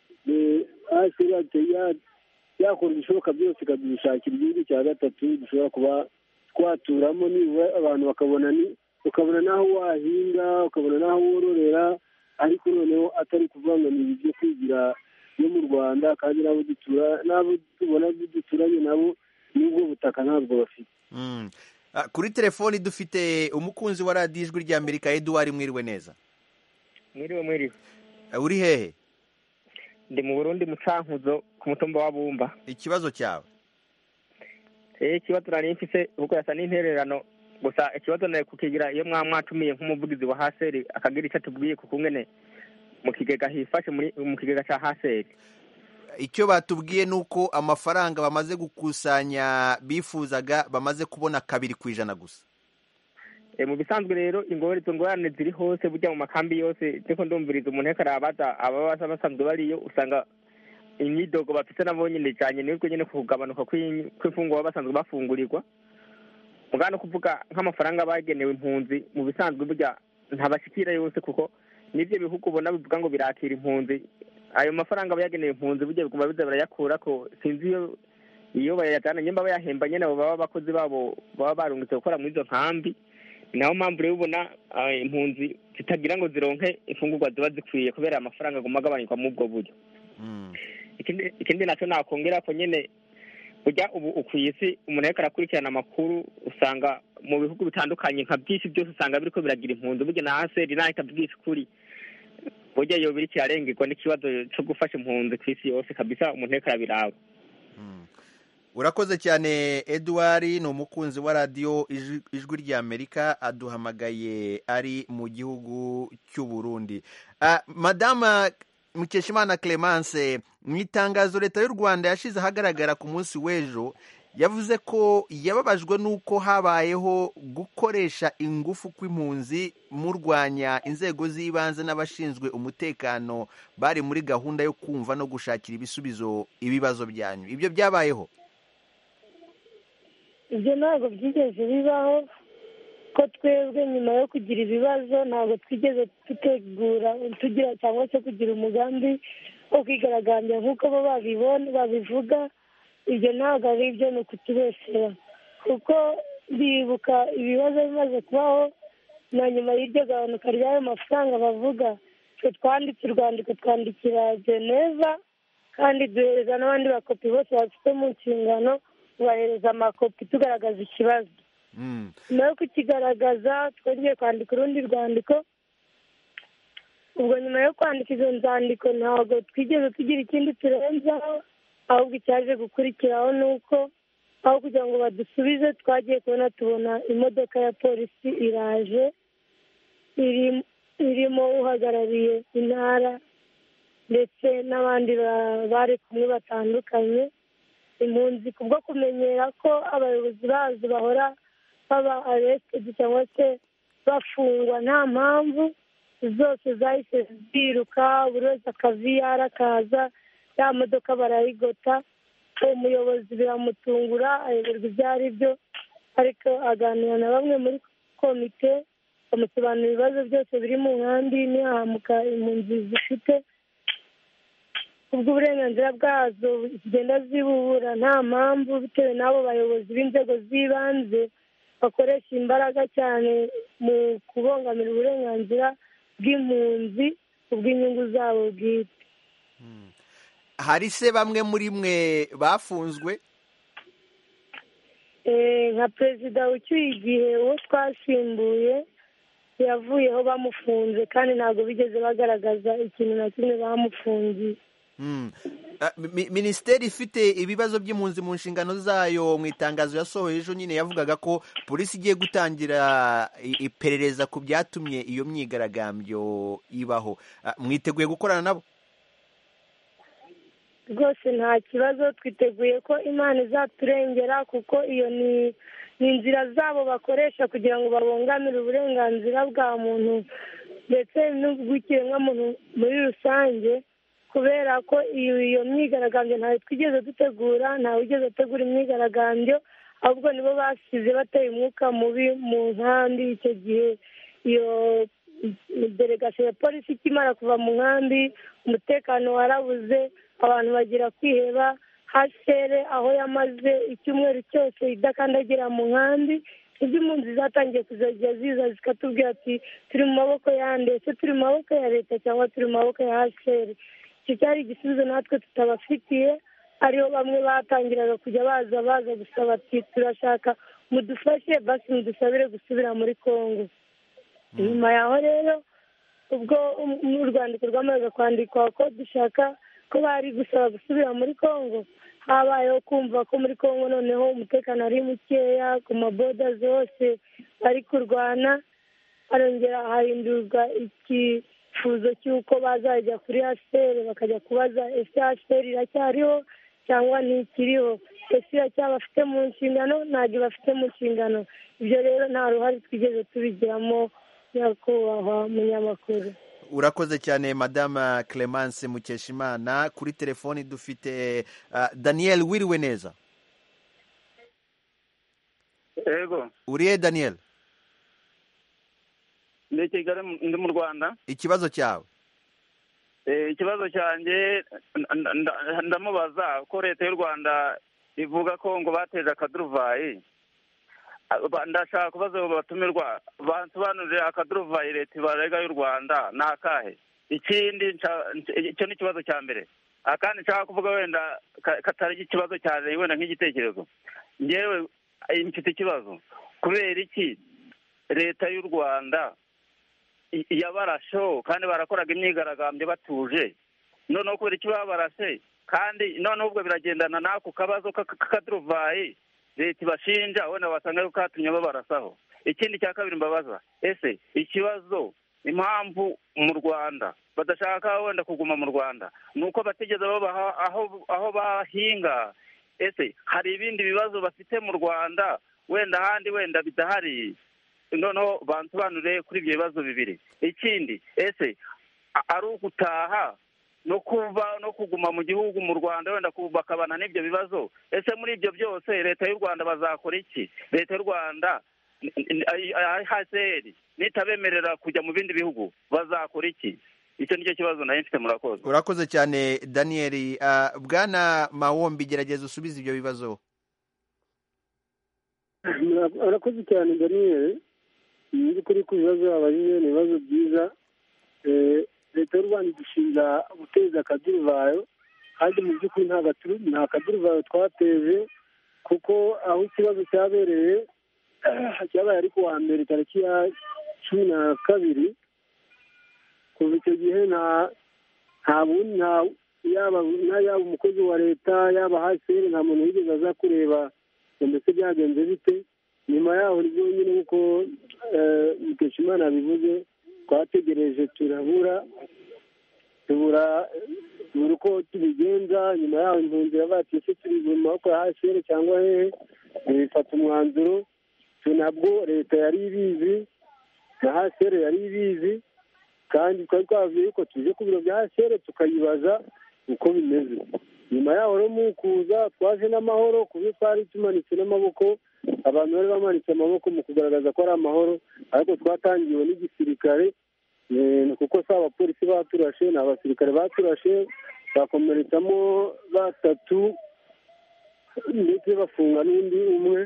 hasere yakora ibishoboka byose ikadushakira igihugu cya gatatu dushobora kuba twaturamo, niba abantu bakabona ni ukabona n'aho wahinga, ukabona n'aho wororera, ariko noneho atari kuvuga ngo ni ibyo kwigira yo mu Rwanda, kandi nabo dutura nabo tubona duturanye nabo n'ubwo butaka ntabwo bafite. Kuri telefoni dufite umukunzi wa radiyo ijwi rya Amerika, Edouard. Mwiriwe neza. Mwiriwe mwiriwe. Uri hehe? Ndi mu Burundi mu Cankuzo ku mutumba wa Bumba. Ikibazo cyawe? Eh, ikibazo nari mfise uko yasa n'intererano, gusa ikibazo naye kukigira iyo mwamwatumiye nk'umuvugizi wa Haseri akagira icyo atubwiye ku kungene mu kigega hifashe muri mu kigega cya Haseri. Icyo batubwiye nuko amafaranga bamaze gukusanya bifuzaga bamaze kubona kabiri ku ijana gusa. E, mu bisanzwe rero ingorane izo ngorane ziri hose burya mu makambi yose, ndiko ndumviriza umuntu yakarabaza ababaza basanzwe bariyo, usanga imyidogo bafite nabo nyine cyane nibwo nyine kugabanuka kw'ifunguro basanzwe bafungurirwa. Mugano kuvuga nk'amafaranga bagenewe impunzi mu bisanzwe burya ntabashikira yose, kuko nivyo bihugu ubona bivuga ngo birakira impunzi, ayo mafaranga bayagenewe impunzi burya biguma biza barayakura ko sinzi iyo iyo bayajana nyemba bayahemba nyene abo baba bakozi babo baba barungitse gukora muri izo nkambi. Naho mpamvu rero ubona impunzi zitagira ngo zironke ifungurwa ziba zikwiye kubera amafaranga aguma agabanirwa mu ubwo buryo. Ikindi ikindi naco nakongera ko nyene burya ubu ukwisi umuntu yakara kurikirana amakuru, usanga mu bihugu bitandukanye nka byinshi byose usanga biriko biragira impunzi, burya na Haseri nayo ikavugisha ukuri burya yo biri kirarengerwa n'ikibazo cyo gufasha impunzi ku isi yose kabisa, umuntu yakara biraba. Urakoze cyane Edouard, ni umukunzi wa radiyo ijwi rya Amerika, aduhamagaye ari mu gihugu cy'u Burundi. Uh, Madama Mukeshimana Clemence, mu itangazo leta y'u Rwanda yashize ahagaragara ku munsi w'ejo, yavuze ko yababajwe n'uko habayeho gukoresha ingufu kw'impunzi murwanya inzego z'ibanze n'abashinzwe umutekano bari muri gahunda yo kumva no gushakira ibisubizo ibibazo byanyu. Ibyo byabayeho? Ibyo ntabwo byigeze bibaho, ko twebwe nyuma yo kugira ibibazo ntabwo twigeze dutegura tugira cyangwa se kugira umugambi wo kwigaragambya nk'uko bo babibona babivuga. Ibyo ntabwo ari ibyo, ni ukutubesera, kuko bibuka ibibazo bimaze kubaho na nyuma y'iryo gabanuka ry'ayo mafaranga bavuga, twe twanditse urwandiko twandikira Geneva kandi duhereza n'abandi bakopi bose bafite mu nshingano, tubahereza amakopi tugaragaza ikibazo. Nyuma yo kukigaragaza twongeye kwandika urundi rwandiko. Ubwo nyuma yo kwandika izo nzandiko ntabwo twigeze tugira ikindi turenzaho, ahubwo icyaje gukurikiraho ni uko aho kugira ngo badusubize twagiye kubona tubona imodoka ya polisi iraje irimo uhagarariye intara ndetse n'abandi bari kumwe batandukanye. Impunzi kubwo kumenyera ko abayobozi bazo bahora baba arrested cyangwa se bafungwa nta mpamvu, zose zahise ziruka, buri wese akaviyara akaza, ya modoka barayigota. Umuyobozi biramutungura ayoberwa ibyo ari byo, ariko aganira na bamwe muri komite bamusobanurira ibibazo byose biri mu nkambi n'ihahamuka impunzi zifite. Ubwo uburenganzira bwazo zigenda zibubura nta mpamvu, bitewe n'abo bayobozi b'inzego z'ibanze bakoresha imbaraga cyane mu kubongamira uburenganzira bw'impunzi ubw'inyungu zabo bwite. Hari se bamwe muri mwe bafunzwe? Nka perezida ucyuye igihe uwo twasimbuye yavuyeho bamufunze, kandi ntabwo bigeze bagaragaza ikintu na kimwe bamufungiye. Minisiteri ifite ibibazo by'impunzi mu nshingano zayo mu itangazo yasohoye ejo nyine yavugaga ko polisi igiye gutangira iperereza ku byatumye iyo myigaragambyo ibaho. Mwiteguye gukorana nabo? rwose nta kibazo, twiteguye ko imana izaturengera kuko iyo ni ni inzira zabo bakoresha kugira ngo babungamire uburenganzira bwa muntu ndetse n'ubw'ikiremwamuntu muri rusange, kubera ko iyo iyo myigaragambyo ntawe twigeze dutegura, ntawe wigeze ategura imyigaragambyo, ahubwo nibo basize bateye umwuka mubi mu nkambi. Icyo gihe iyo delegasiyo ya polisi ikimara kuva mu nkambi, umutekano warabuze, abantu bagira kwiheba. hasere aho yamaze icyumweru cyose idakandagira mu nkambi, ibyo impunzi zatangiye kuzajya ziza zikatubwira ati turi mu maboko yande, ese turi mu maboko ya leta cyangwa turi mu maboko ya hasere. icyo cyari igisubizo natwe tutabafitiye, ariho bamwe batangiraga kujya baza baza gusaba ati turashaka mudufashe basi mudusabire gusubira muri Kongo. Nyuma yaho rero ubwo urwandiko rwamaze kwandikwa ko dushaka ko bari gusaba gusubira muri Kongo, habayeho kumva ko muri Kongo noneho umutekano ari mukeya, ku maboda zose bari kurwana, harongera hahindurwa ikifuzo cy'uko bazajya kuri hasere bakajya kubaza ese hasere iracyariho cyangwa ntikiriho, ese iracyabafite mu nshingano ntabwo bafite mu nshingano. Ibyo rero nta ruhare twigeze tubigiramo, nyakubahwa munyamakuru. Urakoze cyane Madame Clemence Mukeshimana. Kuri telefoni dufite uh, Daniel. Wiriwe neza? Yego. Uriye Daniel? Ndi Kigali, ndi mu Rwanda. Ikibazo cyawe? Eh, ikibazo cyanjye ndamubaza ko leta y'u Rwanda ivuga ko ngo bateje akaduruvayi. Ndashaka kubaza abo batumirwa bansobanurire akaduruvayi leta ibarega y'u Rwanda ni akahe. Ikindi icyo ni ikibazo cya mbere. Akandi nshaka kuvuga wenda katari ikibazo cyane, wenda nk'igitekerezo. Ngewe mfite ikibazo, kubera iki leta y'u Rwanda yabarasho kandi barakoraga imyigaragambyo batuje, noneho kubera iki babarase kandi noneho ubwo biragendana n'ako kabazo k'akaduruvayi leta ibashinja wenda basanga yuko katumye babarasaho. Ikindi cya kabiri mbabaza, ese ikibazo impamvu mu Rwanda badashaka wenda kuguma mu Rwanda ni uko batigeze babaha aho aho bahinga? Ese hari ibindi bibazo bafite mu Rwanda wenda ahandi wenda bidahari? Noneho bansobanurire kuri ibyo bibazo bibiri. Ikindi, ese ari ugutaha no kuva no kuguma mu gihugu mu Rwanda wenda bakabana n'ibyo bibazo? Ese muri ibyo byose leta y'u Rwanda bazakora iki? Leta y'u Rwanda haseri nitabemerera kujya mu bindi bihugu bazakora iki? Icyo nicyo kibazo nayo mfite. Murakoze. Urakoze cyane Daniel. Uh, Bwana Mawombi, gerageza usubize ibyo bibazo. Urakoze cyane Daniel. Ni kuri ku bibazo abajije, ni ibibazo byiza. Leta y'u Rwanda idushinja guteza akaduruvayo, kandi mu by'ukuri nta kaduruvayo twateje, kuko aho ikibazo cyabereye cyabaye ari ku wa mbere tariki ya cumi na kabiri. Kuva icyo gihe nta nta yaba yaba umukozi wa leta yaba haseri nta muntu wigeze aza kureba mbese byagenze bite. Nyuma yaho nibyo nyine nk'uko Mukeshimana bivuze, twategereje turabura tubura tubura uko tubigenza. Nyuma yaho impunzi yabaye ese turi mu maboko ya haseri cyangwa hehe, bifata umwanzuro. Nabwo leta yari ibizi na haseri yari ibizi, kandi twari twavuye yuko tuje ku biro bya haseri tukayibaza uko bimeze. Nyuma yaho rero mu kuza twaje n'amahoro, kuba twari tumanitse n'amaboko, abantu bari bamanitse amaboko mu kugaragaza ko ari amahoro, ariko twatangiwe n'igisirikare, kuko si abapolisi baturashe, ni abasirikare baturashe, bakomeretsamo batatu ndetse bafunga n'undi umwe.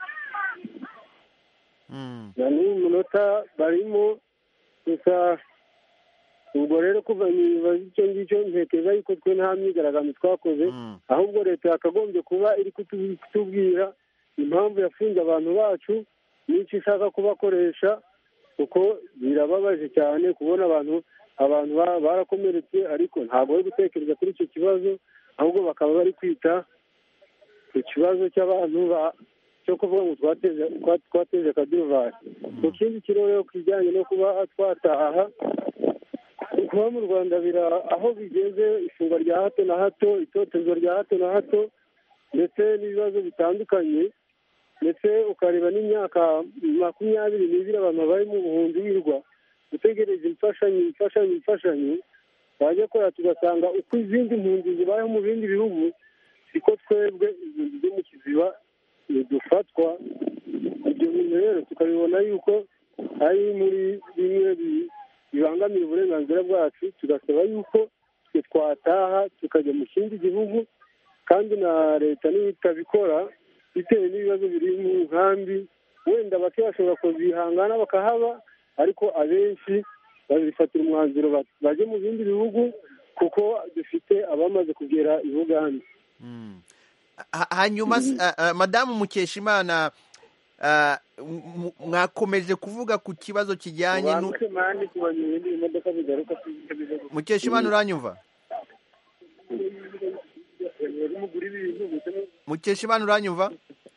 na n'uyu munota barimo gusa. Ubwo rero kuva nibaza icyo ngicyo ntekereza yuko twe nta myigaragambyo twakoze, ahubwo leta yakagombye kuba iri kutubwira impamvu yafunze abantu bacu n'icyo ishaka kubakoresha, kuko birababaje cyane kubona abantu abantu barakomeretse, ariko ntabwo bari gutekereza kuri icyo kibazo, ahubwo bakaba bari kwita ku kibazo cy'abantu cyo kuvuga ngo twateje akaduruvayi. Ku kindi kirere ku kijyanye no kuba twataha, kuba mu rwanda bira aho bigeze, ifungwa rya hato na hato, itotezwa rya hato na hato, ndetse n'ibibazo bitandukanye, ndetse ukareba n'imyaka makumyabiri n'ibiri abantu bari mu buhunzi wirwa gutegereza imfashanyo imfashanyo imfashanyo, bajya kora tugasanga uko izindi mpunzi zibayeho mu bindi bihugu siko twebwe impunzi zo mu kiziba dufatwa. Ibyo bintu rero tukabibona yuko ari muri bimwe bibangamira uburenganzira bwacu, tugasaba yuko twe twataha tukajya mu kindi gihugu, kandi na leta niyo itabikora bitewe n'ibibazo biri mu nkambi, wenda bake bashobora kuzihangana bakahaba, ariko abenshi babifatira umwanzuro bajye mu bindi bihugu kuko dufite abamaze kugera i Buganda. Hanyuma madamu Mukeshimana, mwakomeje kuvuga ku kibazo kijyanye no Mukeshimana, uranyumva? Mukeshimana uranyumva?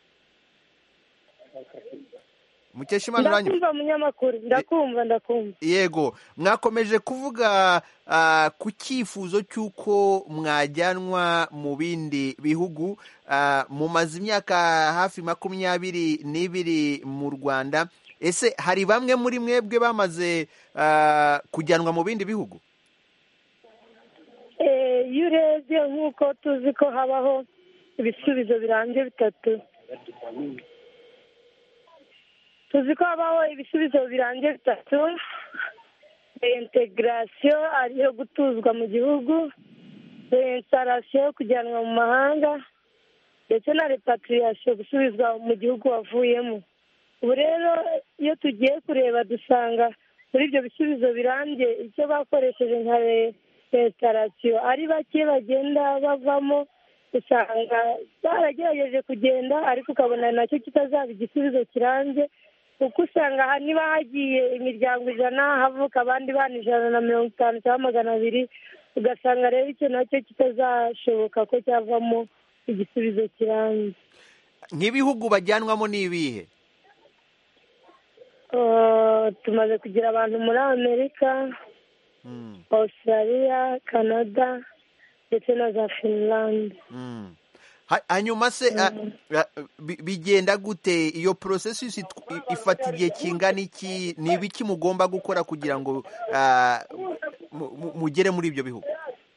Mukeshimana uranyumva? Ndakumva munyamakuru, ndakumva ndakumva. Yego, mwakomeje kuvuga uh, ku cyifuzo cy'uko mwajyanwa mu bindi bihugu, uh, mumaze imyaka hafi makumyabiri n'ibiri mu Rwanda. Ese hari bamwe muri mwebwe bamaze uh, kujyanwa mu bindi bihugu? Eh, iyo urebye nk'uko tuzi ko habaho ibisubizo birambye bitatu, tuzi ko habaho ibisubizo birambye bitatu: reintegration ariyo gutuzwa mu gihugu, reinstallation kujyanwa mu mahanga, ndetse na repatriation gusubizwa mu gihugu wavuyemo. Ubu rero iyo tugiye kureba dusanga muri ibyo bisubizo birambye icyo bakoresheje nka reinstallation ari bake bagenda bavamo, usanga baragerageje kugenda ariko ukabona nacyo kitazaba igisubizo kirambye, kuko usanga niba hagiye imiryango ijana havuka abandi bana ijana na mirongo itanu cyangwa magana abiri, ugasanga rero icyo nacyo kitazashoboka ko cyavamo igisubizo kirambye. Nk'ibihugu bajyanwamo ni ibihe? Tumaze kugira abantu muri Amerika, Australia, Canada ndetse na za Finland. Hanyuma se bigenda gute iyo processus? Ifata igihe kingana iki? Ni ibiki mugomba gukora kugira ngo mugere muri ibyo bihugu?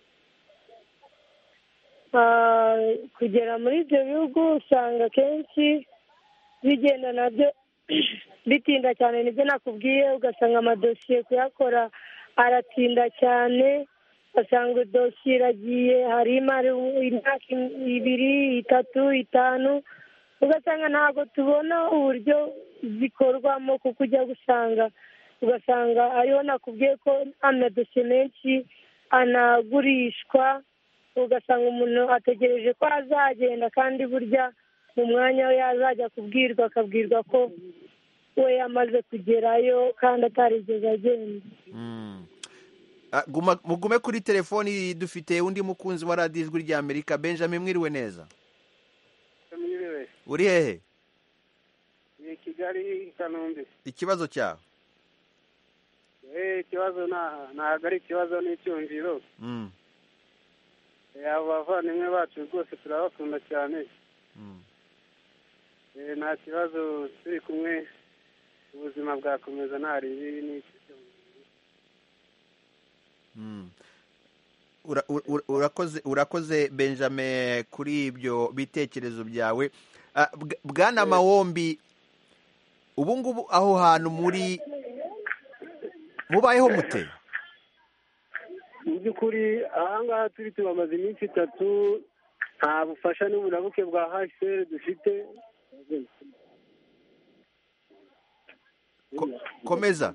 Kugera muri ibyo bihugu usanga kenshi bigenda nabyo bitinda cyane, nibyo nakubwiye, ugasanga amadosiye kuyakora aratinda cyane, ugasanga dosiye iragiye hari imari imyaka ibiri itatu itanu, ugasanga ntabwo tubona uburyo zikorwamo, kuko ujya gusanga ugasanga ariho nakubwiye ko amadosiye menshi anagurishwa, ugasanga umuntu ategereje ko azagenda, kandi burya mu mwanya we yazajya kubwirwa akabwirwa ko we yamaze kugerayo kandi atarigeze agenda. Mugume kuri telefoni, dufite undi mukunzi wa radiyo Ijwi ry'Amerika. Benjamin, mwiriwe neza? Mwiriwe. Uri hehe? Ni Kigali, Kanombe. Ikibazo cyawe? Eh, ikibazo ntabwo ari ikibazo, ni icyumviro. Abo bavandimwe bacu rwose turabakunda cyane. Nta kibazo, turi kumwe, ubuzima bwakomeza nta ribi n'iki. Urakoze urakoze Benjamin kuri ibyo bitekerezo byawe. Bwana Mawombi, ubu ngubu aho hantu muri mubayeho mute? Mu by'ukuri aha ngaha turi tubamaze iminsi itatu, nta bufasha n'ubunabuke bwa H C R dufite. Komeza.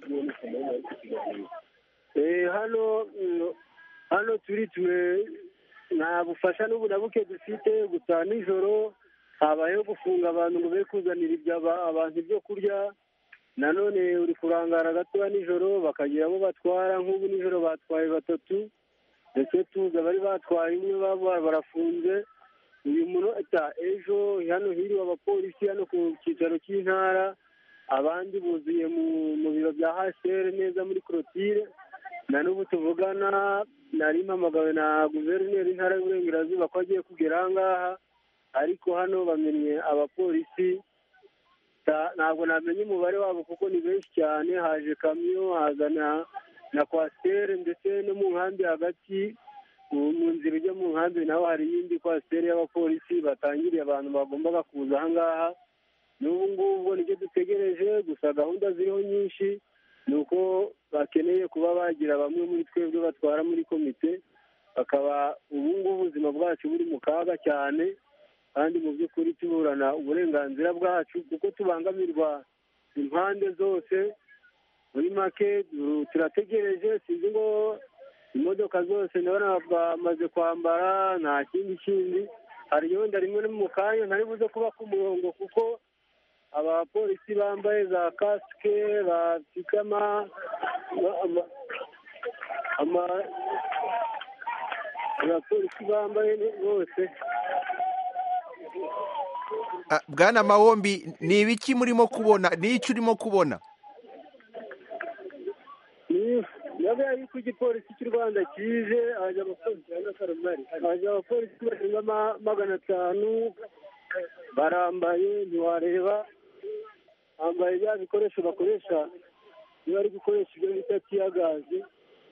hano hano turi twe nta bufasha n'ubunabuke dufite, gusa nijoro habayeho gufunga abantu ngo be kuzanira abantu ibyo kurya, nanone uri kurangara gatoya nijoro bakagira abo batwara, nk'ubu nijoro batwaye batatu ndetse tuza bari batwaye umwe barafunze. uyu munota ejo hano hiriwe abapolisi hano ku cyicaro cy'intara, abandi buzuye mu biro bya H C R neza muri Clotire, na n'ubu tuvugana nari mpamagawe na guverineri w'intara y'uburengerazuba ko agiye kugera aha ngaha, ariko hano bamenye abapolisi ntabwo namenye umubare wabo kuko ni benshi cyane. Haje kamyo, haza na kwasiteri, ndetse no mu nkambi hagati mu nzira ijya mu nkambi naho hari iyindi kwasiteri y'abapolisi batangiriye abantu bagombaga kuza aha ngaha. n'ubu ngubu nicyo dutegereje, gusa gahunda ziriho nyinshi, ni uko bakeneye kuba bagira bamwe muri twebwe batwara muri komite, bakaba ubu ngubu ubuzima bwacu buri mu kaga cyane, kandi mu by'ukuri tuburana uburenganzira bwacu kuko tubangamirwa impande zose. Muri make turategereje, sinzi ngo imodoka zose ndabona bamaze kwambara, nta kindi kindi. Hari wenda rimwe no mu kanya ntari buze kuba ku murongo kuko abapolisi bambaye za kasike, bafite ama abapolisi bambaye bose. Bwana Mawombi, ni ibiki murimo kubona? Ni iki urimo kubona? Yabe ari ku gipolisi cy'u Rwanda kije, haje abapolisi haje abapolisi barenga magana atanu, barambaye ntiwareba, bambaye bya bikoresho bakoresha iyo bari gukoresha ibyo bita tiyagazi.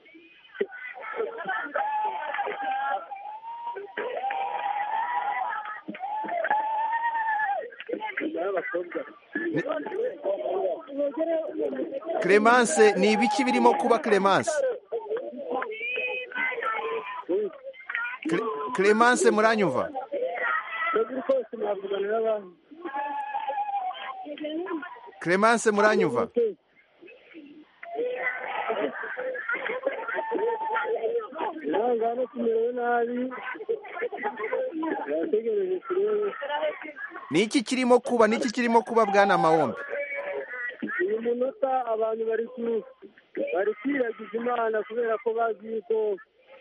Clemence, ni ibiki birimo kuba Clemence? Clemence, muranyumva? Clemence, muranyumva? Ni iki kirimo kuba? Ni iki kirimo kuba Bwana Mawombi? Uyu munota abantu bari bari kwiragiza Imana kubera ko bazi ko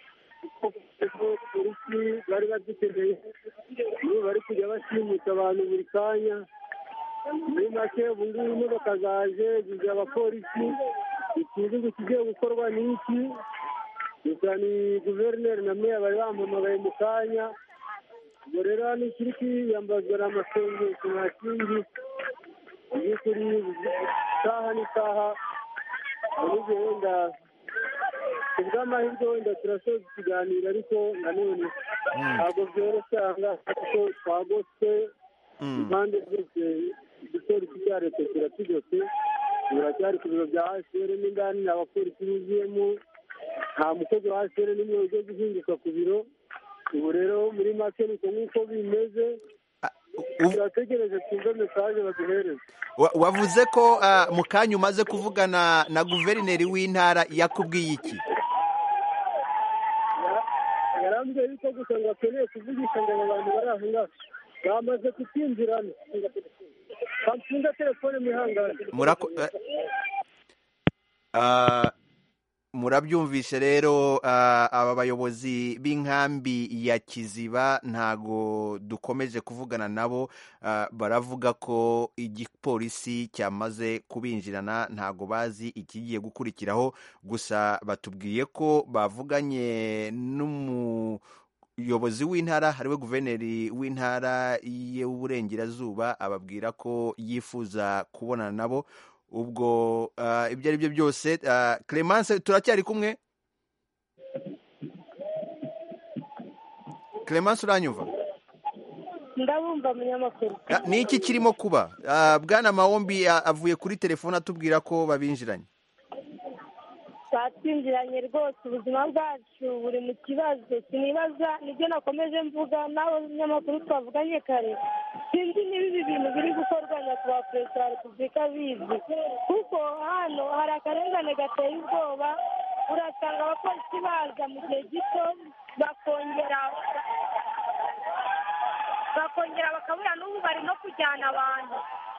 polisi bari badukeneye, bari kujya bashimuta abantu buri kanya. Muri make ubu ngubu imodoka zaje zije abapolisi, ikintu kigiye gukorwa ni iki? Gusa ni guverineri na meya bari bampamagaye mu kanya, ubwo rero ni ikiri kwiyambazwa n'amasengesho nta kindi. By'ukuri isaha n'isaha muri wenda kubw'amahirwe wenda turasoza ikiganiro, ariko nanone ntabwo byoroshye aha ngaha kuko twagose impande zose. Igipolisi cya leta kiratugose, biracyari ku biro bya H C R n'indani nta bapolisi buzuyemo, nta mukozi wa H C R n'umwe ugiye guhinguka ku biro. Ubu rero muri make niko nk'uko bimeze, turategereje twumve mesaje baduhereza. Wavuze ko mu kanya umaze kuvugana na guverineri w'intara, yakubwiye iki? Yarambwiye yuko gusa ngo akeneye kuvugisha ngo abantu bari aho ngaho bamaze kutinjirana. Kamfunga telefone mihangane. Murabyumvise rero, aba bayobozi b'inkambi ya Kiziba ntago dukomeje kuvugana nabo, baravuga ko igipolisi cyamaze kubinjirana, ntago bazi ikigiye gukurikiraho. Gusa batubwiye ko bavuganye n'umuyobozi w'intara, hariwe guverineri w'intara y'uburengerazuba, ababwira ko yifuza kubonana nabo. Ubwo ibyo ari byo byose, Clemence, turacyari kumwe? Clemence, uranyumva? Ndabumva munyamakuru. Ni iki kirimo kuba? Bwana Mawombi avuye kuri telefone atubwira ko babinjiranye. Batwinjiranye rwose, ubuzima bwacu buri mu kibazo. Sinibaza, nibyo nakomeje mvuga nawe munyamakuru twavuganye kare, sinzi niba ibi bintu biri gukorwa nyakubahwa perezida wa repubulika bizi, kuko hano hari akarengane gateye ubwoba. Urasanga abapolisi baza mu gihe gito bakongera bakongera bakabura, n'ubu bari no kujyana abantu.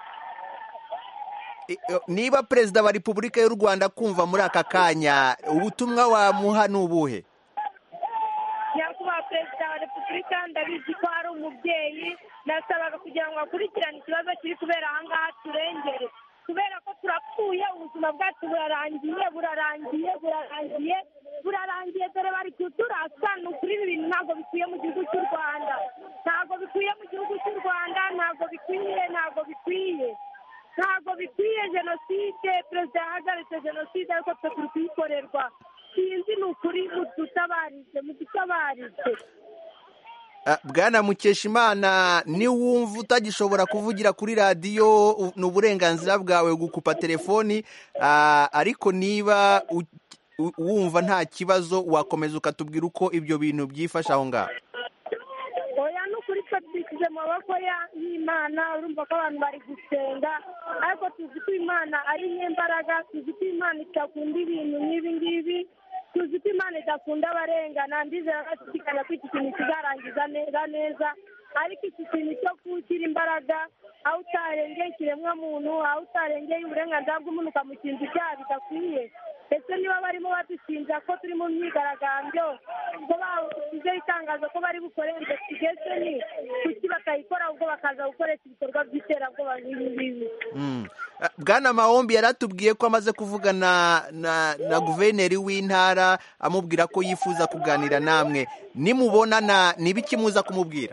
Niba perezida wa repubulika y'u Rwanda kumva muri aka kanya, ubutumwa wamuha ni ubuhe? Nyakubahwa perezida wa repubulika ndabizi ko ari umubyeyi, nasabaga kugira ngo akurikirane ikibazo kiri kubera aha ngaha turengere, kubera ko turapfuye ubuzima bwacu burarangiye burarangiye burarangiye burarangiye dore bari kuturasa ni ukuri ibi bintu ntabwo bikwiye mu gihugu cy'u rwanda ntabwo bikwiye mu gihugu cy'u rwanda ntabwo bikwiye ntabwo bikwiye ntabwo bikwiye jenoside perezida yahagaritse jenoside ariko twe turi kuyikorerwa sinzi ni ukuri mudutabarize mudutabarize. Bwana Mukeshimana niwumva utagishobora kuvugira kuri radiyo ni uburenganzira bwawe gukupa telefoni, ariko niba wumva nta kibazo wakomeza ukatubwira uko ibyo bintu byifashe aho ngaho. Oya ni ukuri twe twishyize mu maboko y'Imana, urumva ko abantu bari gusenga ariko tuzi ko Imana ari nyembaraga, tuzi ko Imana itakunda ibintu nk'ibi ngibi, tuzi ko Imana idakunda abarengana. Ndizera ko dushishikariza ko iki kintu kizarangiza neza neza, ariko iki kintu cyo gushyira imbaraga aho utarengeye ikiremwamuntu, aho utarengeye uburenganzira bw'umuntu ukamukinza icyaha bidakwiye. Ese niba barimo badushinja ko turi mu myigaragambyo ubwo bashyizeho itangazo ko bari bukore investigation, kuki batayikora ubwo bakaza gukoresha ibikorwa by'iterabwoba nk'ibi ngibi? Bwana Mahombi yaratubwiye ko amaze kuvugana na na guverineri w'intara amubwira ko yifuza kuganira namwe. Nimubonana ni ibiki muza kumubwira?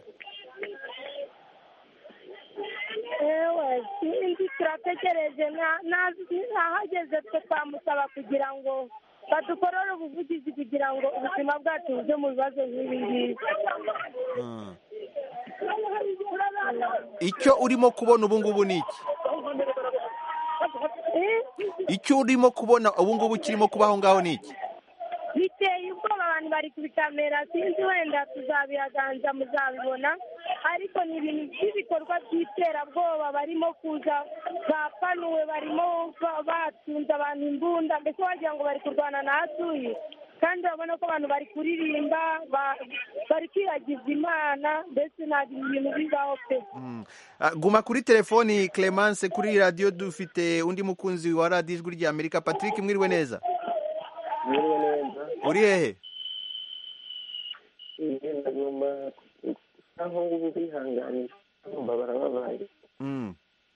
Ewe sinzi turategereje ahageze twe twamusaba kugira ngo badukorere ubuvugizi kugira ngo ubuzima bwacu bujye mu bibazo nk'ibi ngibi. Icyo urimo kubona ubu ngubu ni iki? Icyo urimo kubona ubu ngubu kirimo kubaho ngaho ni iki? Biteye ubwoba, abantu bari kubikamera, sinzi wenda tuzabihaganza muzabibona, ariko ni ibintu by'ibikorwa by'iterabwoba barimo kuza bapanuwe, barimo batunze abantu imbunda, mbese wagira ngo bari kurwana na hatuye, kandi urabona ko abantu bari kuririmba bari kwiragiza Imana, mbese ntabwo ibintu bibaho pe. Guma kuri telefoni Clemence, kuri radiyo dufite undi mukunzi wa radiyo Ijwi ry'Amerika. Patrick, mwiriwe neza? Mwiriwe neza. Uri hehe? Ndagomba aho ngubu bihanganisha bumva barababaye. Mm.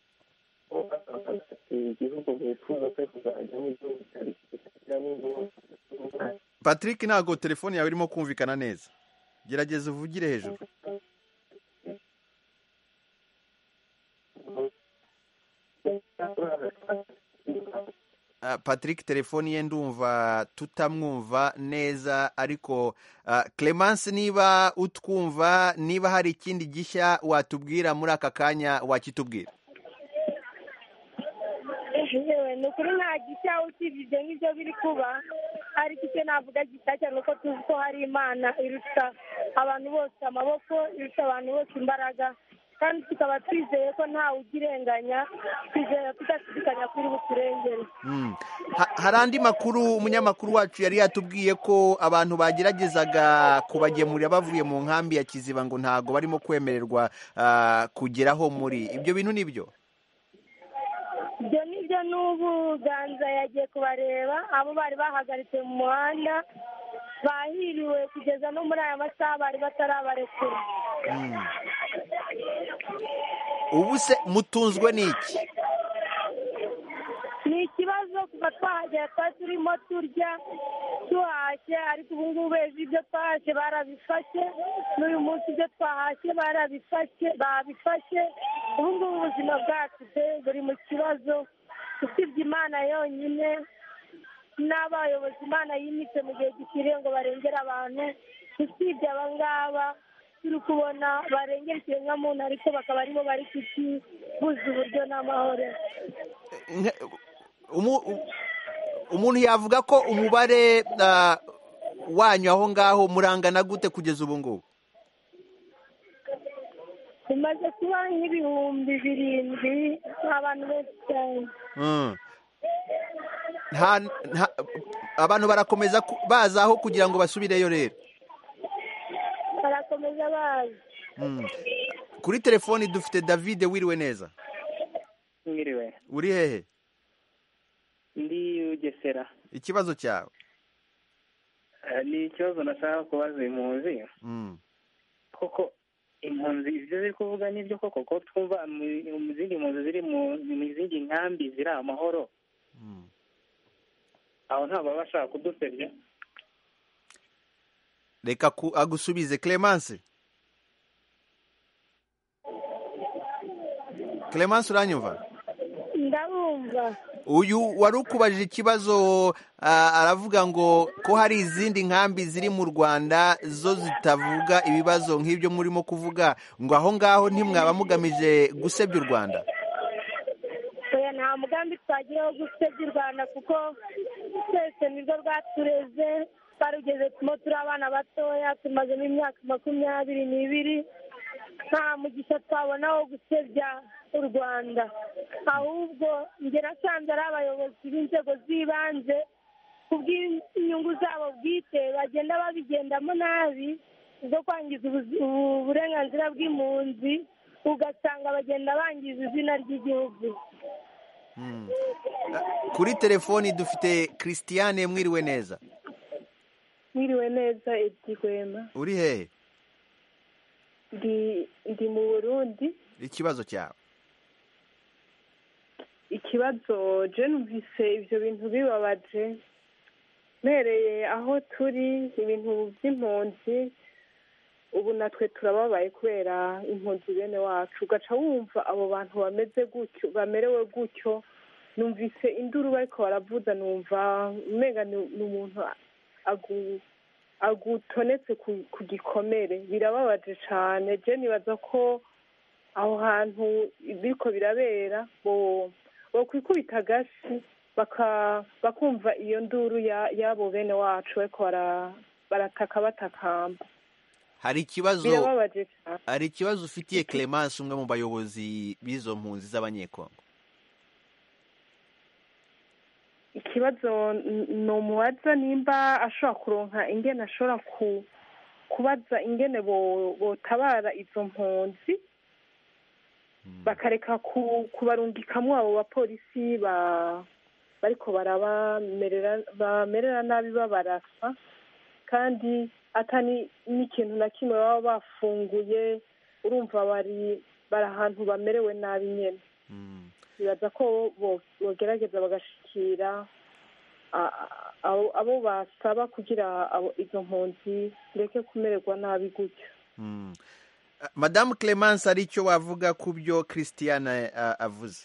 Igihugu bifuza ko kuzajya mu gihugu cyari kirimo. Patrick, ntago telefone yawe irimo kumvikana neza, gerageza uvugire hejuru. Patrick, telefoni ye ndumva tutamwumva neza, ariko uh, Clemence, niba utwumva, niba hari ikindi gishya watubwira muri aka kanya wakitubwira. Yewe ni ukuri nta gishya usibye nk'ibyo biri kuba, ariko icyo navuga gishya cyane uko tuzi ko hari Imana irusha abantu bose amaboko, irusha abantu bose imbaraga, kandi tukaba twizeye ko ntawe ugirenganya, twizeye tudashidikanya kuri buturengere. Hari andi makuru umunyamakuru wacu yari yatubwiye ko abantu bageragezaga kubagemurira bavuye mu nkambi ya Kiziba ngo ntago barimo kwemererwa kugeraho muri ibyo bintu. Nibyo ibyo nibyo n'ubu Ganza yagiye kubareba, abo bari bahagaritse mu muhanda bahiriwe kugeza no muri aya masaha bari batarabarekura. Ubu se mutunzwe n'iki? Ni ikibazo kuva twahagera twari turimo turya tuhashye, ariko ubu ngubu ejo ibyo twahashye barabifashe, n'uyu munsi ibyo twahashye barabifashe babifashe. Ubu ngubu ubuzima bwacu buri mu kibazo, usibye Imana yonyine n'abayobozi Imana yimitse mu gihe gikwiriye ngo barengere abantu, usibye aba ngaba turi kubona barengera ikiremwamuntu, ariko bakaba aribo bari kukibuza uburyo n'amahoro. Umuntu yavuga ko umubare wanyu aho ngaho murangana gute kugeza ubu ngubu? Tumaze kuba nk'ibihumbi birindwi, abantu benshi cyane. Abantu barakomeza bazaho kugira ngo basubireyo rero? Barakomeza baza. Kuri telefoni dufite David. Wiriwe neza? Mwiriwe. Uri hehe? Ndi Ugesera. Ikibazo cyawe? Ni ikibazo nashaka kubaza impunzi. Koko impunzi ibyo ziri kuvuga n'ibyo koko ko twumva mu zindi mpunzi ziri mu zindi nkambi ziri amahoro aho ntabwo baba bashaka kudusebya. reka agusubize Clemence. Clemence uranyumva? ndabumva. uyu wari ukubajije ikibazo aravuga ngo ko hari izindi nkambi ziri mu Rwanda zo zitavuga ibibazo nk'ibyo murimo kuvuga, ngo aho ngaho ntimwaba mugamije gusebya u Rwanda? oya, nta mugambi twagira wo gusebya u Rwanda kuko twese nirwo rwatureze, twarugeze tumo turi abana batoya, tumazemo imyaka makumyabiri n'ibiri, nta mugisha twabona wo gusebya u Rwanda. ahubwo njye nasanze ari abayobozi b'inzego z'ibanze ku bw'inyungu zabo bwite bagenda babigendamo nabi zo kwangiza uburenganzira bw'impunzi, ugasanga bagenda bangiza izina ry'igihugu. kuri telefoni dufite Christiane. mwiriwe neza? mwiriwe neza Edi Rwema. uri hehe? ndi ndi mu Burundi. ikibazo cyawe? ikibazo je numvise ibyo bintu bibabaje, mpereye aho turi ibintu by'impunzi, ubu natwe turababaye kubera impunzi bene wacu, ugaca wumva abo bantu bameze gutyo, bamerewe gutyo, numvise induru bariko baravuza, numva umenga ni umuntu agutonetse ku gikomere. birababaje cyane. je nibaza ko aho hantu biriko birabera bo bokwikubita agashi bakumva iyo nduru y'abo bene wacu bariko barataka batakamba. hari ikibazo birababaje cyane. hari ikibazo ufitiye Clemence, umwe mu bayobozi b'izo mpunzi z'abanyekongo? ikibazo ni umubaza nimba ashobora kuronka ingene ashobora kubaza ingene botabara izo mpunzi, bakareka kubarungikamwo abo bapolisi bariko barabamerera nabi babarasa, kandi atani n'ikintu na kimwe baba bafunguye. urumva bari bari ahantu bamerewe nabi nyene. bibaza ko bogerageza bagashikira abo basaba kugira izo mpunzi ndeke kumererwa nabi gutyo. Madamu Clemence, hari icyo wavuga ku byo Christiane avuze?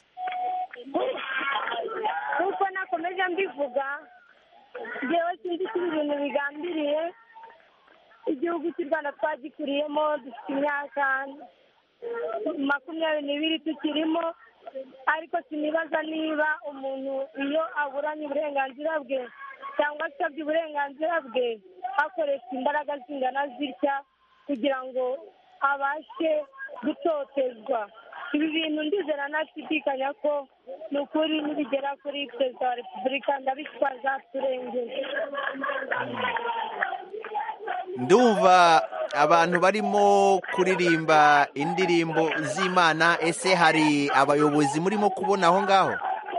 nk'uko nakomeje mbivuga, njyewe sinzi ko ibintu bigambiriye. igihugu cy'u Rwanda twagikuriyemo, dufite imyaka makumyabiri n'ibiri tukirimo, ariko sinibaza niba umuntu iyo aburanye uburenganzira bwe cyangwa asabye uburenganzira bwe akoresha imbaraga zingana zitya kugira ngo abashe gutotezwa. ibi bintu ndizera ntashidikanya ko ni ukuri nibigera kuri perezida wa repubulika ndabitwaza turengeye. ndumva abantu barimo kuririmba indirimbo z'Imana. ese hari abayobozi murimo kubona aho ngaho?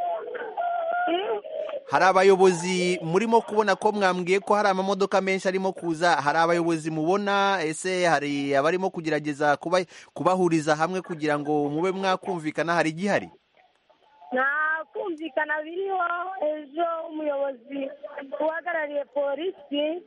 hari abayobozi murimo kubona ko mwambwiye ko hari amamodoka menshi arimo kuza? hari abayobozi mubona? ese hari abarimo kugerageza kuba kubahuriza hamwe kugira ngo mube mwakumvikana? hari igihari? nta kumvikana biriho. ejo umuyobozi uhagarariye polisi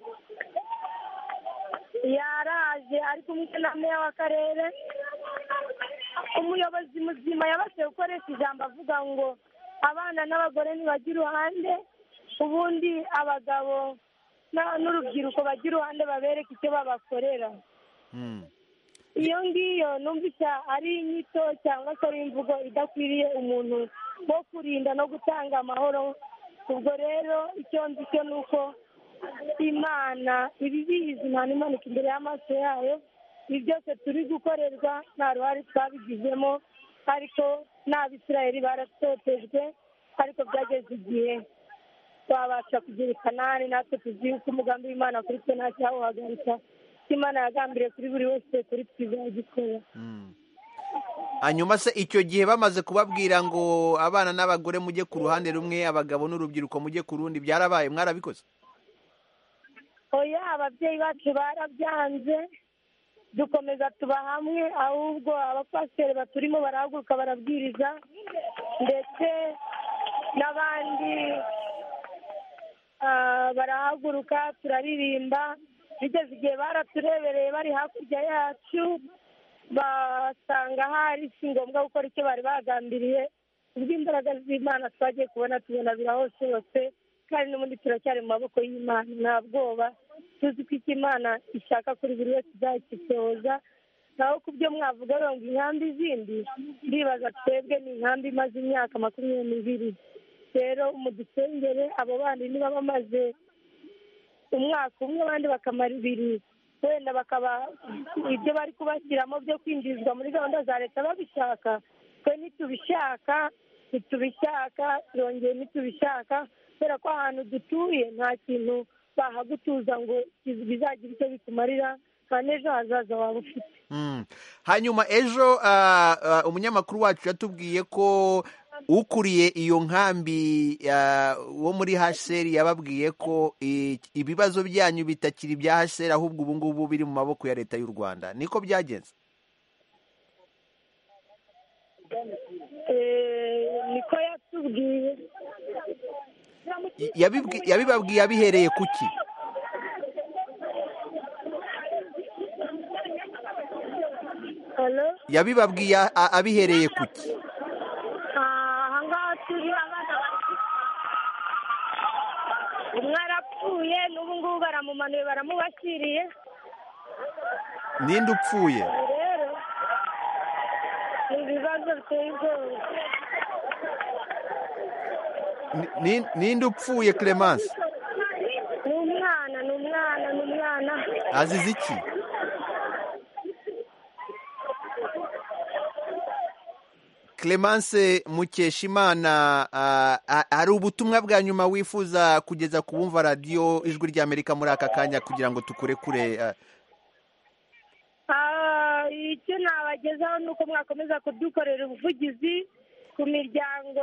yaraje ari kumwe na meya w'akarere. umuyobozi muzima yabashe gukoresha ijambo avuga ngo abana n'abagore ntibajya iruhande, ubundi abagabo n'urubyiruko bajya iruhande babereka icyo babakorera. iyo ngiyo numvise ari inyito cyangwa se ari imvugo idakwiriye umuntu wo kurinda no gutanga amahoro. ubwo rero icyo nzi cyo ni uko Imana ibibizi nta n'impanuka imbere y'amaso yayo. ibi byose turi gukorerwa nta ruhare twabigizemo, ariko n'Abisirayeli baratotejwe, ariko byageze igihe twabasha kugira Kanani. natwe tuzi ko umugambi w'Imana kuri twe nta cyawuhagarika. Imana yagambiriye kuri buri wese, kuri twizagikora. hanyuma se icyo gihe bamaze kubabwira ngo abana n'abagore mujye ku ruhande rumwe, abagabo n'urubyiruko mujye ku rundi, byarabaye? mwarabikoze? oya, ababyeyi bacu barabyanze, dukomeza tuba hamwe, ahubwo abapasiteri baturimo barahaguruka barabwiriza, ndetse n'abandi barahaguruka turaririmba. bigeze igihe baraturebereye bari hakurya yacu, basanga hari si ngombwa gukora icyo bari bagambiriye. Kubw'imbaraga z'Imana twagiye kubona tubona birahoshyose, kandi n'ubundi turacyari mu maboko y'Imana, nta bwoba, tuzi ko icyo Imana ishaka kuri buri wese izakisohoza. naho ku byo mwavuga ngo inkambi zindi, ndibaza twebwe ni inkambi imaze imyaka makumyabiri n'ibiri. rero mudusengere abo bandi niba bamaze umwaka umwe abandi bakamara ibiri, wenda bakaba ibyo bari kubashyiramo byo kwinjizwa muri gahunda za leta babishaka, twe nitubishaka nitubishaka turongeye nitubishaka, kubera ko ahantu dutuye nta kintu bahagutuza ngo bizagira icyo bikumarira, nta n'ejo hazaza waba ufite. Hanyuma ejo umunyamakuru wacu yatubwiye ko ukuriye iyo nkambi wo muri H C R yababwiye ko ibibazo byanyu bitakiri ibya H C R ahubwo ubu ngubu biri mu maboko ya leta y'u Rwanda. Niko byagenze? Niko yatubwiye. Yabibabwiye abihereye kuki? Yabibabwiye abihereye kuki? umwe arapfuye n'ubu ngubu baramumanuye baramubashyiriye. Ninde upfuye? rero ni ibibazo biteye ubwoba. Ninde upfuye Clemence? ni umwana ni umwana ni umwana. Azize iki? Clemence Mukeshimana, hari ubutumwa bwa nyuma wifuza kugeza ku bumva radiyo Ijwi ry'Amerika muri aka kanya kugira ngo tukurekure? icyo nabagezaho ni uko mwakomeza kudukorera ubuvugizi ku miryango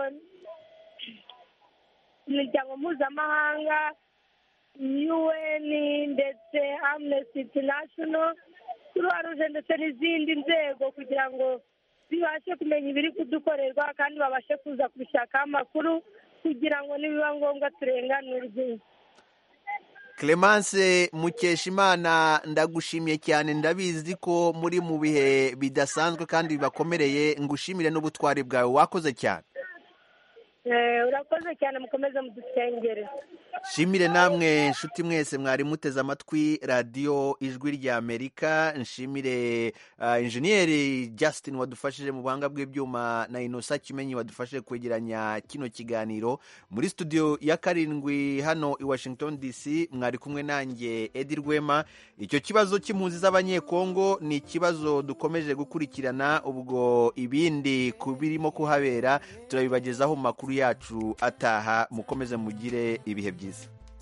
imiryango mpuzamahanga, U N ndetse Amnesty International, Croix Rouge ndetse n'izindi nzego, kugira ngo bibashe kumenya ibiri kudukorerwa kandi babashe kuza kubishakaho amakuru kugira ngo nibiba ngombwa turenganurwe. Clemence Mukeshimana, ndagushimiye cyane, ndabizi ko muri mu bihe bidasanzwe kandi bibakomereye, ngushimire n'ubutwari bwawe, wakoze cyane. urakoze cyane, mukomeze mudusengere. Nshimire namwe nshuti mwese mwari muteze amatwi radiyo Ijwi ry'Amerika. Nshimire uh, injeniyeri Justin wadufashije mu buhanga bw'ibyuma na Inosa Kimenyi wadufashije kwegeranya kino kiganiro. Muri studio ya karindwi hano i Washington D C mwari kumwe nanjye Edi Rwema. Icyo kibazo cy'impunzi z'abanyekongo ni ikibazo dukomeje gukurikirana, ubwo ibindi kubirimo kuhabera turabibagezaho mu makuru yacu ataha. Mukomeze mugire ibihe byiza.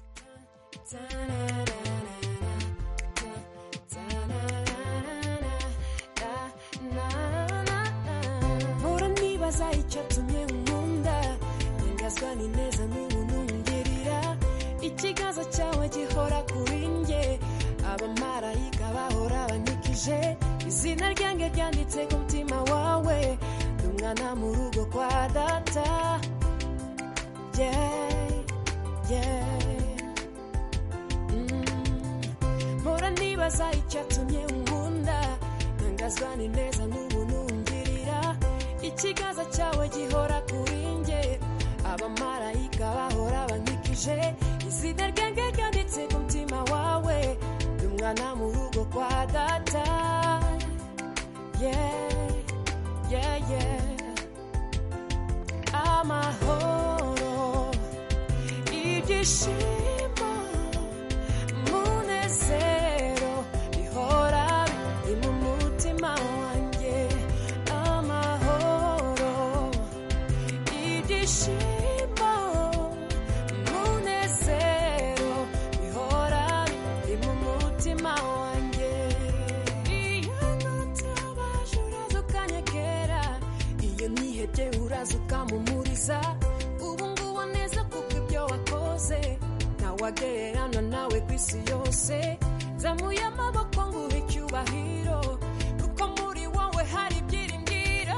Mpora nibaza icyatumye nkunda, nyangazwa n'ineza n'ubunungirira, ikiganza cyawe gihora kuri njye, abamarayika bahora banyikije, izina ryanjye ryanditse ku mutima wawe, ndi umwana mu rugo kwa data. yeah yeah Mpora nibaza icyatumye nkunda, nkangazwa n'ineza n'ubunungirira, ikiganza cyawe gihora kuri njye, abamarayika bahora bankikije, izina ryanjye ryanditse ku mutima wawe, ndi umwana mu rugo kwa data. yeah yeah yeah amahoro, ibyishimo, munezero bihora biri mu mutima wanjye. Amahoro, ibyishimo, munezero bihora biri mu mutima wanjye. Iyo nutabaje uraza ukanyegera, iyo nihebye uraza ukampumuriza, ubu ngubu neza kuko ibyo wakoze ntawagererana nawe ku isi yose. zamuye amaboko nguhe icyubahiro kuko muri wowe hari ibyiringiro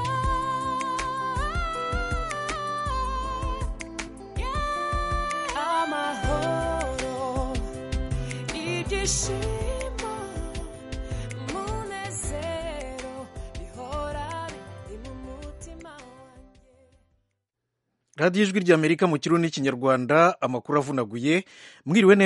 Yeah. Amahoro ibyishimo munezero bihora biri mu mutima wanjye. radiyo ijwi ry'amerika mu kirundi n'ikinyarwanda, amakuru avunaguye. Mwiriwe neza.